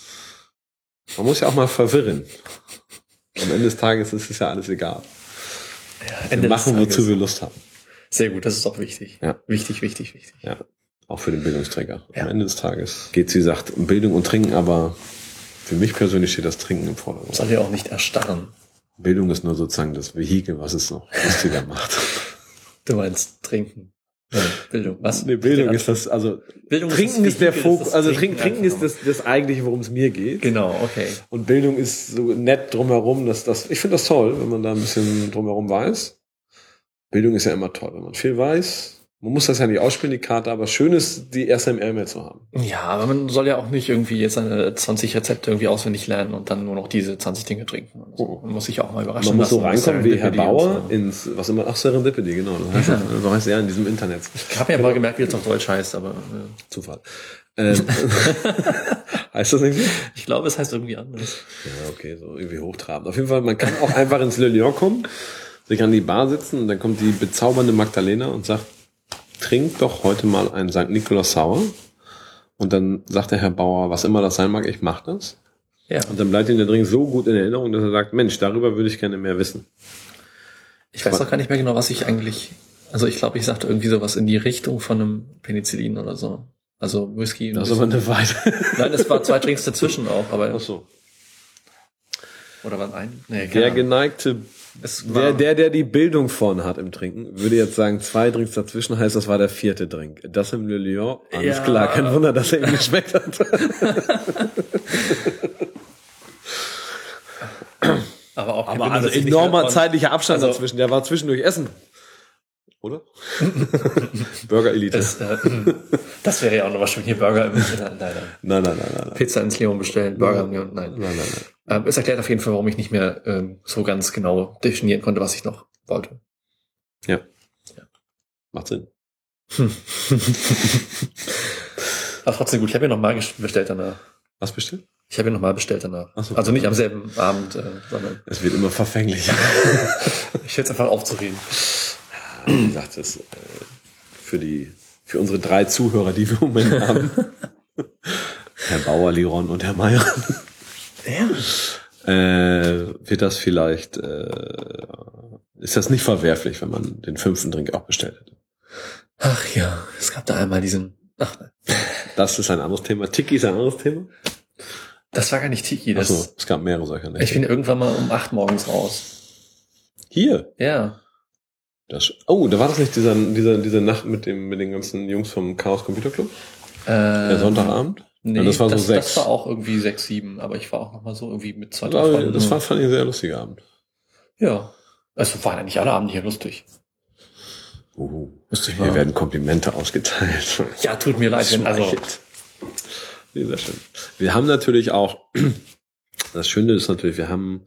Man muss ja auch mal verwirren. Am Ende des Tages ist es ja alles egal. Wir machen, wozu wir Lust haben. Sehr gut, das ist auch wichtig. Ja. Wichtig. Ja, auch für den Bildungsträger. Am Ende des Tages geht's, wie gesagt, um Bildung und Trinken, aber für mich persönlich steht das Trinken im Vordergrund. Soll ja auch nicht erstarren. Bildung ist nur sozusagen das Vehikel, was es noch lustiger macht. Du meinst Trinken. Ja, Bildung. Was? Nee, Bildung ist das, also Bildung Trinken ist der Fokus, also Trinken ist das eigentliche, worum es mir geht. Genau, okay. Und Bildung ist so nett drumherum, ich finde das toll, wenn man da ein bisschen drumherum weiß. Bildung ist ja immer toll, wenn man viel weiß. Man muss das ja nicht ausspielen, die Karte, aber schön ist, die erste im Ärmel zu haben. Ja, aber man soll ja auch nicht irgendwie jetzt seine 20 Rezepte irgendwie auswendig lernen und dann nur noch diese 20 Dinge trinken. Also man muss sich auch mal überraschen lassen. Man muss so reinkommen wie Herr Bauer so. Ins, was immer, Serendipity, genau. So heißt er in diesem Internet. Ich habe ja mal gemerkt, wie es auf Deutsch heißt, aber Zufall. Heißt das irgendwie? Ich glaube, es heißt irgendwie anders. Ja, okay, so irgendwie hochtrabend. Auf jeden Fall, man kann auch einfach ins Le Lion kommen, sich an die Bar sitzen und dann kommt die bezaubernde Magdalena und sagt, trink doch heute mal einen St. Nikolaus Sour. Und dann sagt der Herr Bauer, was immer das sein mag, ich mach das. Ja. Und dann bleibt ihm der Drink so gut in Erinnerung, dass er sagt, Mensch, darüber würde ich gerne mehr wissen. Ich weiß auch gar nicht mehr genau, was ich eigentlich, also ich glaube, ich sagte irgendwie sowas in die Richtung von einem Penicillin oder so. Also Whisky. Das ist aber eine Weite. Nein, es war 2 Drinks dazwischen auch, aber. Ach so. Oder war ein? Nee, der geneigte, der die Bildung vorne hat im Trinken, würde jetzt sagen, 2 Drinks dazwischen heißt, das war der 4. Drink. Das im Le Lion, alles klar, kein Wunder, dass er ihm geschmeckt hat. Aber auch aber also enormer zeitlicher Abstand dazwischen. Der war zwischendurch Essen. Oder? Burger-Elite. Das wäre ja auch noch was schön. Hier Burger im Nein. Pizza ins Leon bestellen, Burger im Leon. Nein. Es erklärt auf jeden Fall, warum ich nicht mehr so ganz genau definieren konnte, was ich noch wollte. Ja. Macht Sinn. Aber trotzdem gut. Ich habe ja nochmal bestellt danach. Was bestellt? Ich habe ja nochmal bestellt danach. So, also nicht am selben Abend, sondern... Es wird immer verfänglicher. Ich hätte es einfach aufzureden. Wie gesagt, das für unsere 3 Zuhörer, die wir im Moment haben. Herr Bauer, Liron und Herr Meier. Wird das vielleicht, ist das nicht verwerflich, wenn man den 5. Drink auch bestellt hätte? Ach ja, es gab da einmal diesen... Ach nein. Das ist ein anderes Thema. Tiki ist ein anderes Thema? Das war gar nicht Tiki. Achso, es gab mehrere solcher. Ich bin irgendwann mal um 8 morgens raus. Hier? Ja. Da war das nicht diese Nacht mit den ganzen Jungs vom Chaos Computer Club? Der Sonntagabend? Nee, ja, das war so 6. Das war auch irgendwie 6, 7, aber ich war auch noch mal so irgendwie mit 2 Freunden. Das fand ich ein sehr lustiger Abend. Ja. Also waren ja nicht alle Abende hier lustig. Hier werden Komplimente ausgeteilt. Ja, tut mir leid. Nee, sehr schön. Wir haben natürlich auch, das Schöne ist natürlich, wir haben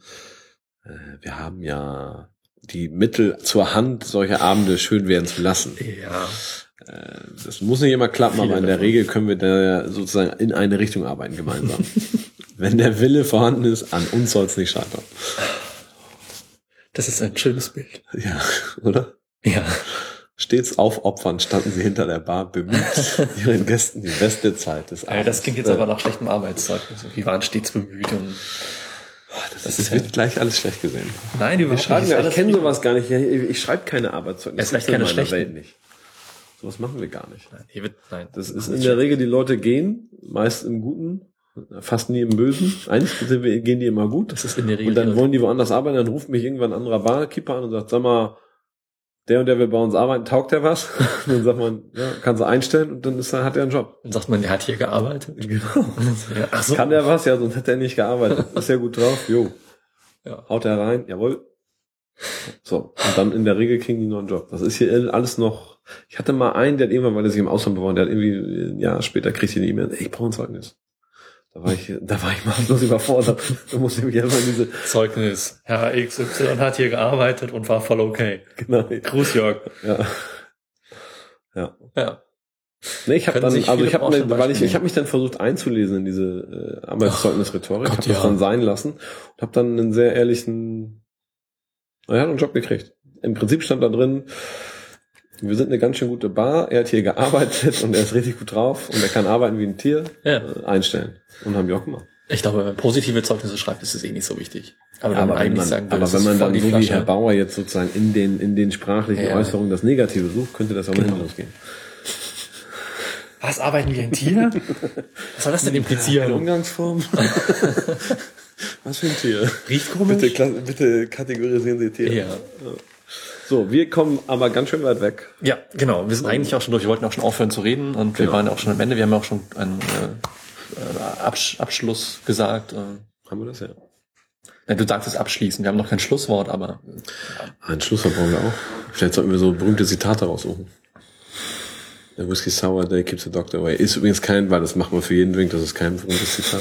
ja die Mittel zur Hand, solche Abende schön werden zu lassen. Ja. Das muss nicht immer klappen, aber in der Regel können wir da sozusagen in eine Richtung arbeiten gemeinsam. Wenn der Wille vorhanden ist, an uns soll es nicht scheitern. Das ist ein schönes Bild. Ja, oder? Ja. Stets aufopfernd standen sie hinter der Bar, bemüht, ihren Gästen die beste Zeit des Abends. Das klingt jetzt aber nach schlechtem Arbeitszeugnis. Wir waren stets bemüht und das wird gleich alles schlecht gesehen. Nein, wir schreiben ja, ich kenne sowas gar nicht. Ich schreibe keine Arbeitszeugnisse. Es ist keine schlechte Welt nicht. Sowas machen wir gar nicht. Nein. Das ist in der Regel, die Leute gehen, meist im Guten, fast nie im Bösen. Eigentlich gehen die immer gut. Das ist in der Regel. Und dann wollen die woanders arbeiten, dann ruft mich irgendwann ein anderer Barkeeper an und sagt, sag mal, der und der will bei uns arbeiten, taugt der was? Und dann sagt man, ja, kannst du einstellen und dann hat er einen Job. Dann sagt man, der hat hier gearbeitet. Genau. Ja, ach so. Kann der was? Ja, sonst hätte er nicht gearbeitet. Ist ja gut drauf. Jo. Ja. Haut er rein? Jawohl. So. Und dann in der Regel kriegen die noch einen Job. Das ist hier alles noch, ich hatte mal einen, der hat irgendwann, weil er sich im Ausland beworben, der hat irgendwie, ein Jahr später kriegt eine E-Mail, ich brauche ein Zeugnis. Da war ich maßlos überfordert. Da musste ich mich einfach in diese Zeugnis. Herr XY hat hier gearbeitet und war voll okay. Genau. Gruß, Jörg. Ja. Nee, ich habe mich dann versucht einzulesen in diese Arbeitszeugnis-Rhetorik, habe das dann sein lassen und habe dann einen sehr ehrlichen, er hat einen Job gekriegt. Im Prinzip stand da drin, wir sind eine ganz schön gute Bar, er hat hier gearbeitet und er ist richtig gut drauf und er kann arbeiten wie ein Tier, einstellen. Und haben die auch gemacht. Ich glaube, wenn man positive Zeugnisse schreibt, ist es nicht so wichtig. Aber wenn man dann so wie Herr Bauer jetzt sozusagen in den sprachlichen Äußerungen das Negative sucht, könnte das auch mal losgehen. Was, arbeiten wie ein Tier? Was soll das denn implizieren? Eine Umgangsform? Was für ein Tier? Riecht komisch? Bitte kategorisieren Sie Tiere. Ja. So, wir kommen aber ganz schön weit weg. Ja, genau. Wir sind eigentlich auch schon durch. Wir wollten auch schon aufhören zu reden und wir waren ja auch schon am Ende. Wir haben ja auch schon einen Abschluss gesagt. Haben wir das ja? Ja, du sagst es abschließen. Wir haben noch kein Schlusswort, aber... Ein Schlusswort brauchen wir auch. Vielleicht sollten wir so berühmte Zitate raussuchen. The Whiskey Sour Day keeps the doctor away. Ist übrigens kein, weil das machen wir für jeden Drink, das ist kein berühmtes Zitat.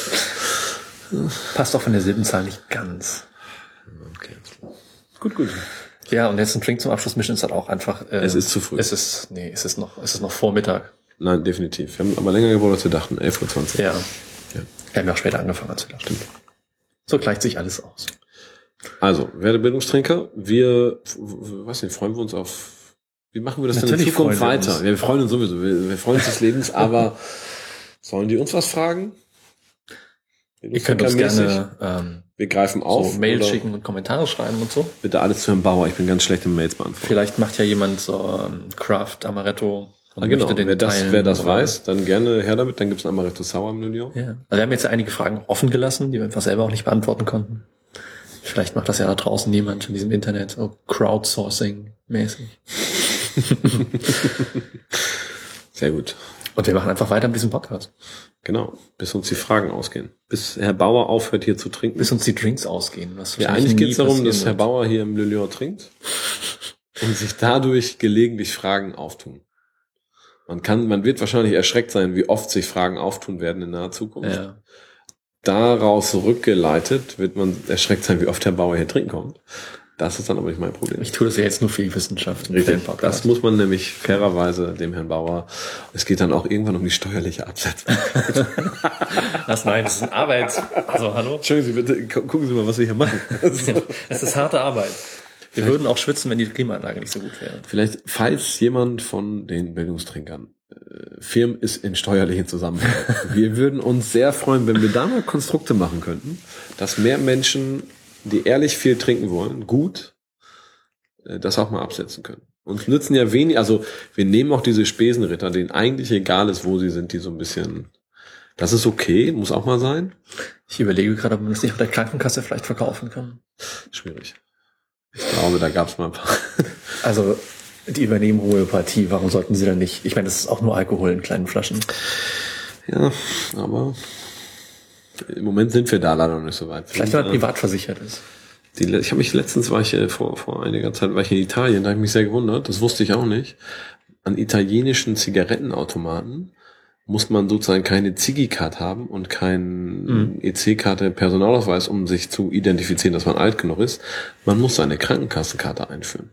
Passt auch von der Silbenzahl nicht ganz. Okay. Gut. Ja, und jetzt ein Drink zum Abschluss mischen ist halt auch einfach... es ist zu früh. Es ist noch Vormittag. Nein, definitiv. Wir haben aber länger gebraucht, als wir dachten. 11:20 Uhr. Ja. Wir haben ja auch später angefangen, als wir dachten. Stimmt. So gleicht sich alles aus. Also, werde Bildungstrinker. Wir freuen wir uns auf... Wie machen wir das denn in Zukunft weiter? Wir freuen uns sowieso. Wir freuen uns des Lebens, aber sollen die uns was fragen? Ihr könnt uns gerne wir greifen auf. So Mails schicken und Kommentare schreiben und so. Bitte alles zu Herrn Bauer. Ich bin ganz schlecht im Mails beantworten. Vielleicht macht ja jemand so Craft Amaretto. Genau. Wer das weiß, dann gerne her damit. Dann gibt's ein Amaretto Sour im Lyon. Ja. Also wir haben jetzt einige Fragen offen gelassen, die wir einfach selber auch nicht beantworten konnten. Vielleicht macht das ja da draußen niemand in diesem Internet, so Crowdsourcing-mäßig. Sehr gut. Und wir machen einfach weiter mit diesem Podcast. Genau, bis uns die Fragen ausgehen. Bis Herr Bauer aufhört, hier zu trinken. Bis uns die Drinks ausgehen. Was eigentlich geht es darum, dass Herr Bauer hier im Le Lion trinkt und sich dadurch gelegentlich Fragen auftun. Man wird wahrscheinlich erschreckt sein, wie oft sich Fragen auftun werden in naher Zukunft. Ja. Daraus rückgeleitet wird man erschreckt sein, wie oft Herr Bauer hier trinken kommt. Das ist dann aber nicht mein Problem. Ich tue das ja jetzt nur für die Wissenschaft. Richtig. Das muss man nämlich fairerweise dem Herrn Bauer, es geht dann auch irgendwann um die steuerliche Absetzung. Nein, das ist eine Arbeit. Also, hallo? Entschuldigen Sie bitte, gucken Sie mal, was wir hier machen. Das ist harte Arbeit. Wir würden auch schwitzen, wenn die Klimaanlage nicht so gut wäre. Vielleicht, falls jemand von den Bildungstrinkern firm ist in steuerlichen Zusammenhang. Wir würden uns sehr freuen, wenn wir da mal Konstrukte machen könnten, dass mehr Menschen, die ehrlich viel trinken wollen, gut, das auch mal absetzen können. Uns nützen ja wenig, also wir nehmen auch diese Spesenritter, denen eigentlich egal ist, wo sie sind, die so ein bisschen, das ist okay, muss auch mal sein. Ich überlege gerade, ob man das nicht bei der Krankenkasse vielleicht verkaufen kann. Schwierig. Ich glaube, da gab es mal ein paar. Also, die übernehmen Homöopathie, warum sollten sie dann nicht? Ich meine, das ist auch nur Alkohol in kleinen Flaschen. Ja, aber im Moment sind wir da leider noch nicht so weit. Vielleicht, wenn man privat versichert ist. Ich habe mich letztens, vor einiger Zeit war ich in Italien, da habe ich mich sehr gewundert, das wusste ich auch nicht. An italienischen Zigarettenautomaten muss man sozusagen keine Ziggi-Card haben und kein EC-Karte, Personalausweis, um sich zu identifizieren, dass man alt genug ist. Man muss seine Krankenkassenkarte einführen.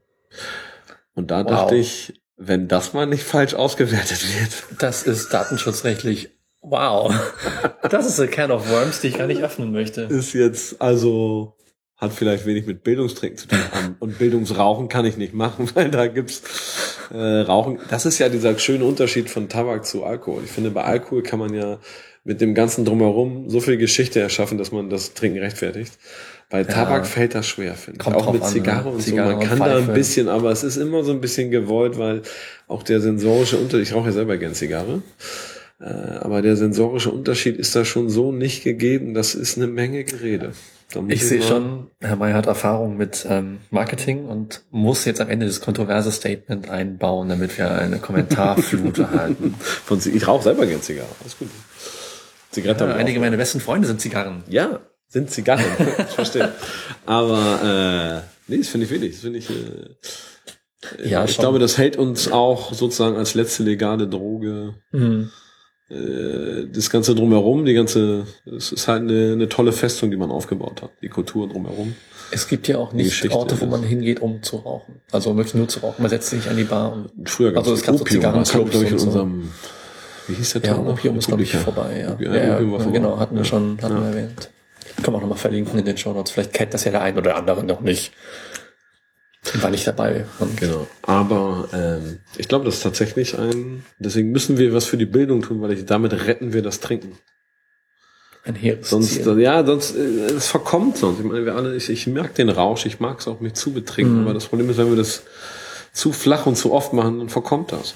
Und da dachte ich, wenn das mal nicht falsch ausgewertet wird. Das ist datenschutzrechtlich, wow. Das ist a can of worms, die ich gar nicht öffnen möchte. Ist jetzt, also, hat vielleicht wenig mit Bildungstrinken zu tun. Und Bildungsrauchen kann ich nicht machen, weil da gibt's Rauchen. Das ist ja dieser schöne Unterschied von Tabak zu Alkohol. Ich finde, bei Alkohol kann man ja mit dem ganzen Drumherum so viel Geschichte erschaffen, dass man das Trinken rechtfertigt. Bei Tabak fällt das schwer, finde ich. Auch mit Zigarre und Zigarre so. Man kann da ein bisschen, aber es ist immer so ein bisschen gewollt, weil auch der sensorische Unterschied, ich rauche ja selber gern Zigarre, aber der sensorische Unterschied ist da schon so nicht gegeben. Das ist eine Menge Gerede. Ich sehe schon, Herr Mayer hat Erfahrung mit Marketing und muss jetzt am Ende das kontroverse Statement einbauen, damit wir eine Kommentarflut erhalten. Ich rauche selber gern Zigarre, alles gut. Zigarette einige meiner besten Freunde sind Zigarren. Ja, sind Zigarren, ich verstehe. Aber nee, das finde ich wichtig. Das finde ich. Ich glaube, das hält uns auch sozusagen als letzte legale Droge. Das Ganze drumherum, es ist halt eine tolle Festung, die man aufgebaut hat, die Kultur drumherum. Es gibt ja auch nicht Orte, wo man hingeht, um zu rauchen. Also man möchte nur zu rauchen, man setzt sich nicht an die Bar. Und früher gab es so Zigarrenclubs glaube ich, in unserem, wie hieß der Tag? Ja, Opium ist, glaube ich, vorbei. Opium war vorbei. Genau, hatten wir erwähnt. Können wir auch nochmal verlinken in den Shownotes. Vielleicht kennt das ja der ein oder andere noch nicht. War nicht dabei. Genau. Aber ich glaube, das ist tatsächlich deswegen müssen wir was für die Bildung tun, weil damit retten wir das Trinken. Ein hehres Ziel. Es verkommt sonst. Ich meine, wir alle, ich mag den Rausch, ich mag es auch, mich zu betrinken, aber das Problem ist, wenn wir das zu flach und zu oft machen, dann verkommt das.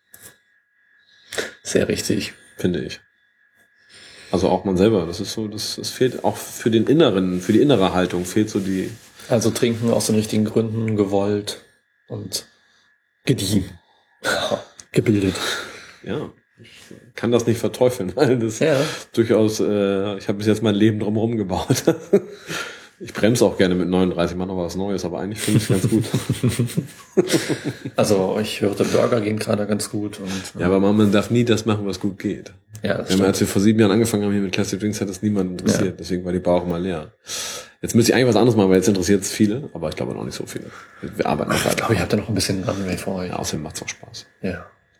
Sehr richtig. Finde ich. Also auch man selber, das ist so, das fehlt auch für die innere Haltung fehlt so die. Also trinken aus den richtigen Gründen, gewollt und gediehen. Gebildet. Ja, ich kann das nicht verteufeln, weil das durchaus, ich habe bis jetzt mein Leben drumherum gebaut. Ich bremse auch gerne mit 39, mache noch was Neues, aber eigentlich finde ich es ganz gut. Also ich hörte, Burger gehen gerade ganz gut. Und ja, aber man darf nie das machen, was gut geht. Ja, als wir vor 7 Jahren angefangen haben hier mit Classic Drinks, hat das niemand interessiert. Deswegen war die Bar auch immer leer. Jetzt müsste ich eigentlich was anderes machen, weil jetzt interessiert es viele, aber ich glaube noch nicht so viele. Wir arbeiten noch weiter. Ich glaube, ihr habt ja noch ein bisschen Runway vor euch. Ja, außerdem macht es auch Spaß. Ja.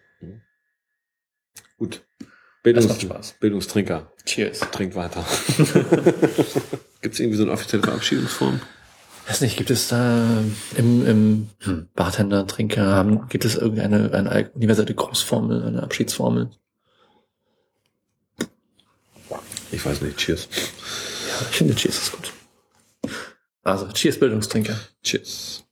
Gut. Spaß. Bildungstrinker. Cheers. Trinkt weiter. Gibt es irgendwie so eine offizielle Verabschiedungsform? Weiß nicht, gibt es da im Bartender, Trinker, gibt es irgendeine universelle Großformel, eine Abschiedsformel? Ich weiß nicht. Cheers. Ja, ich finde Cheers ist gut. Also, Cheers, Bildungstrinker. Cheers.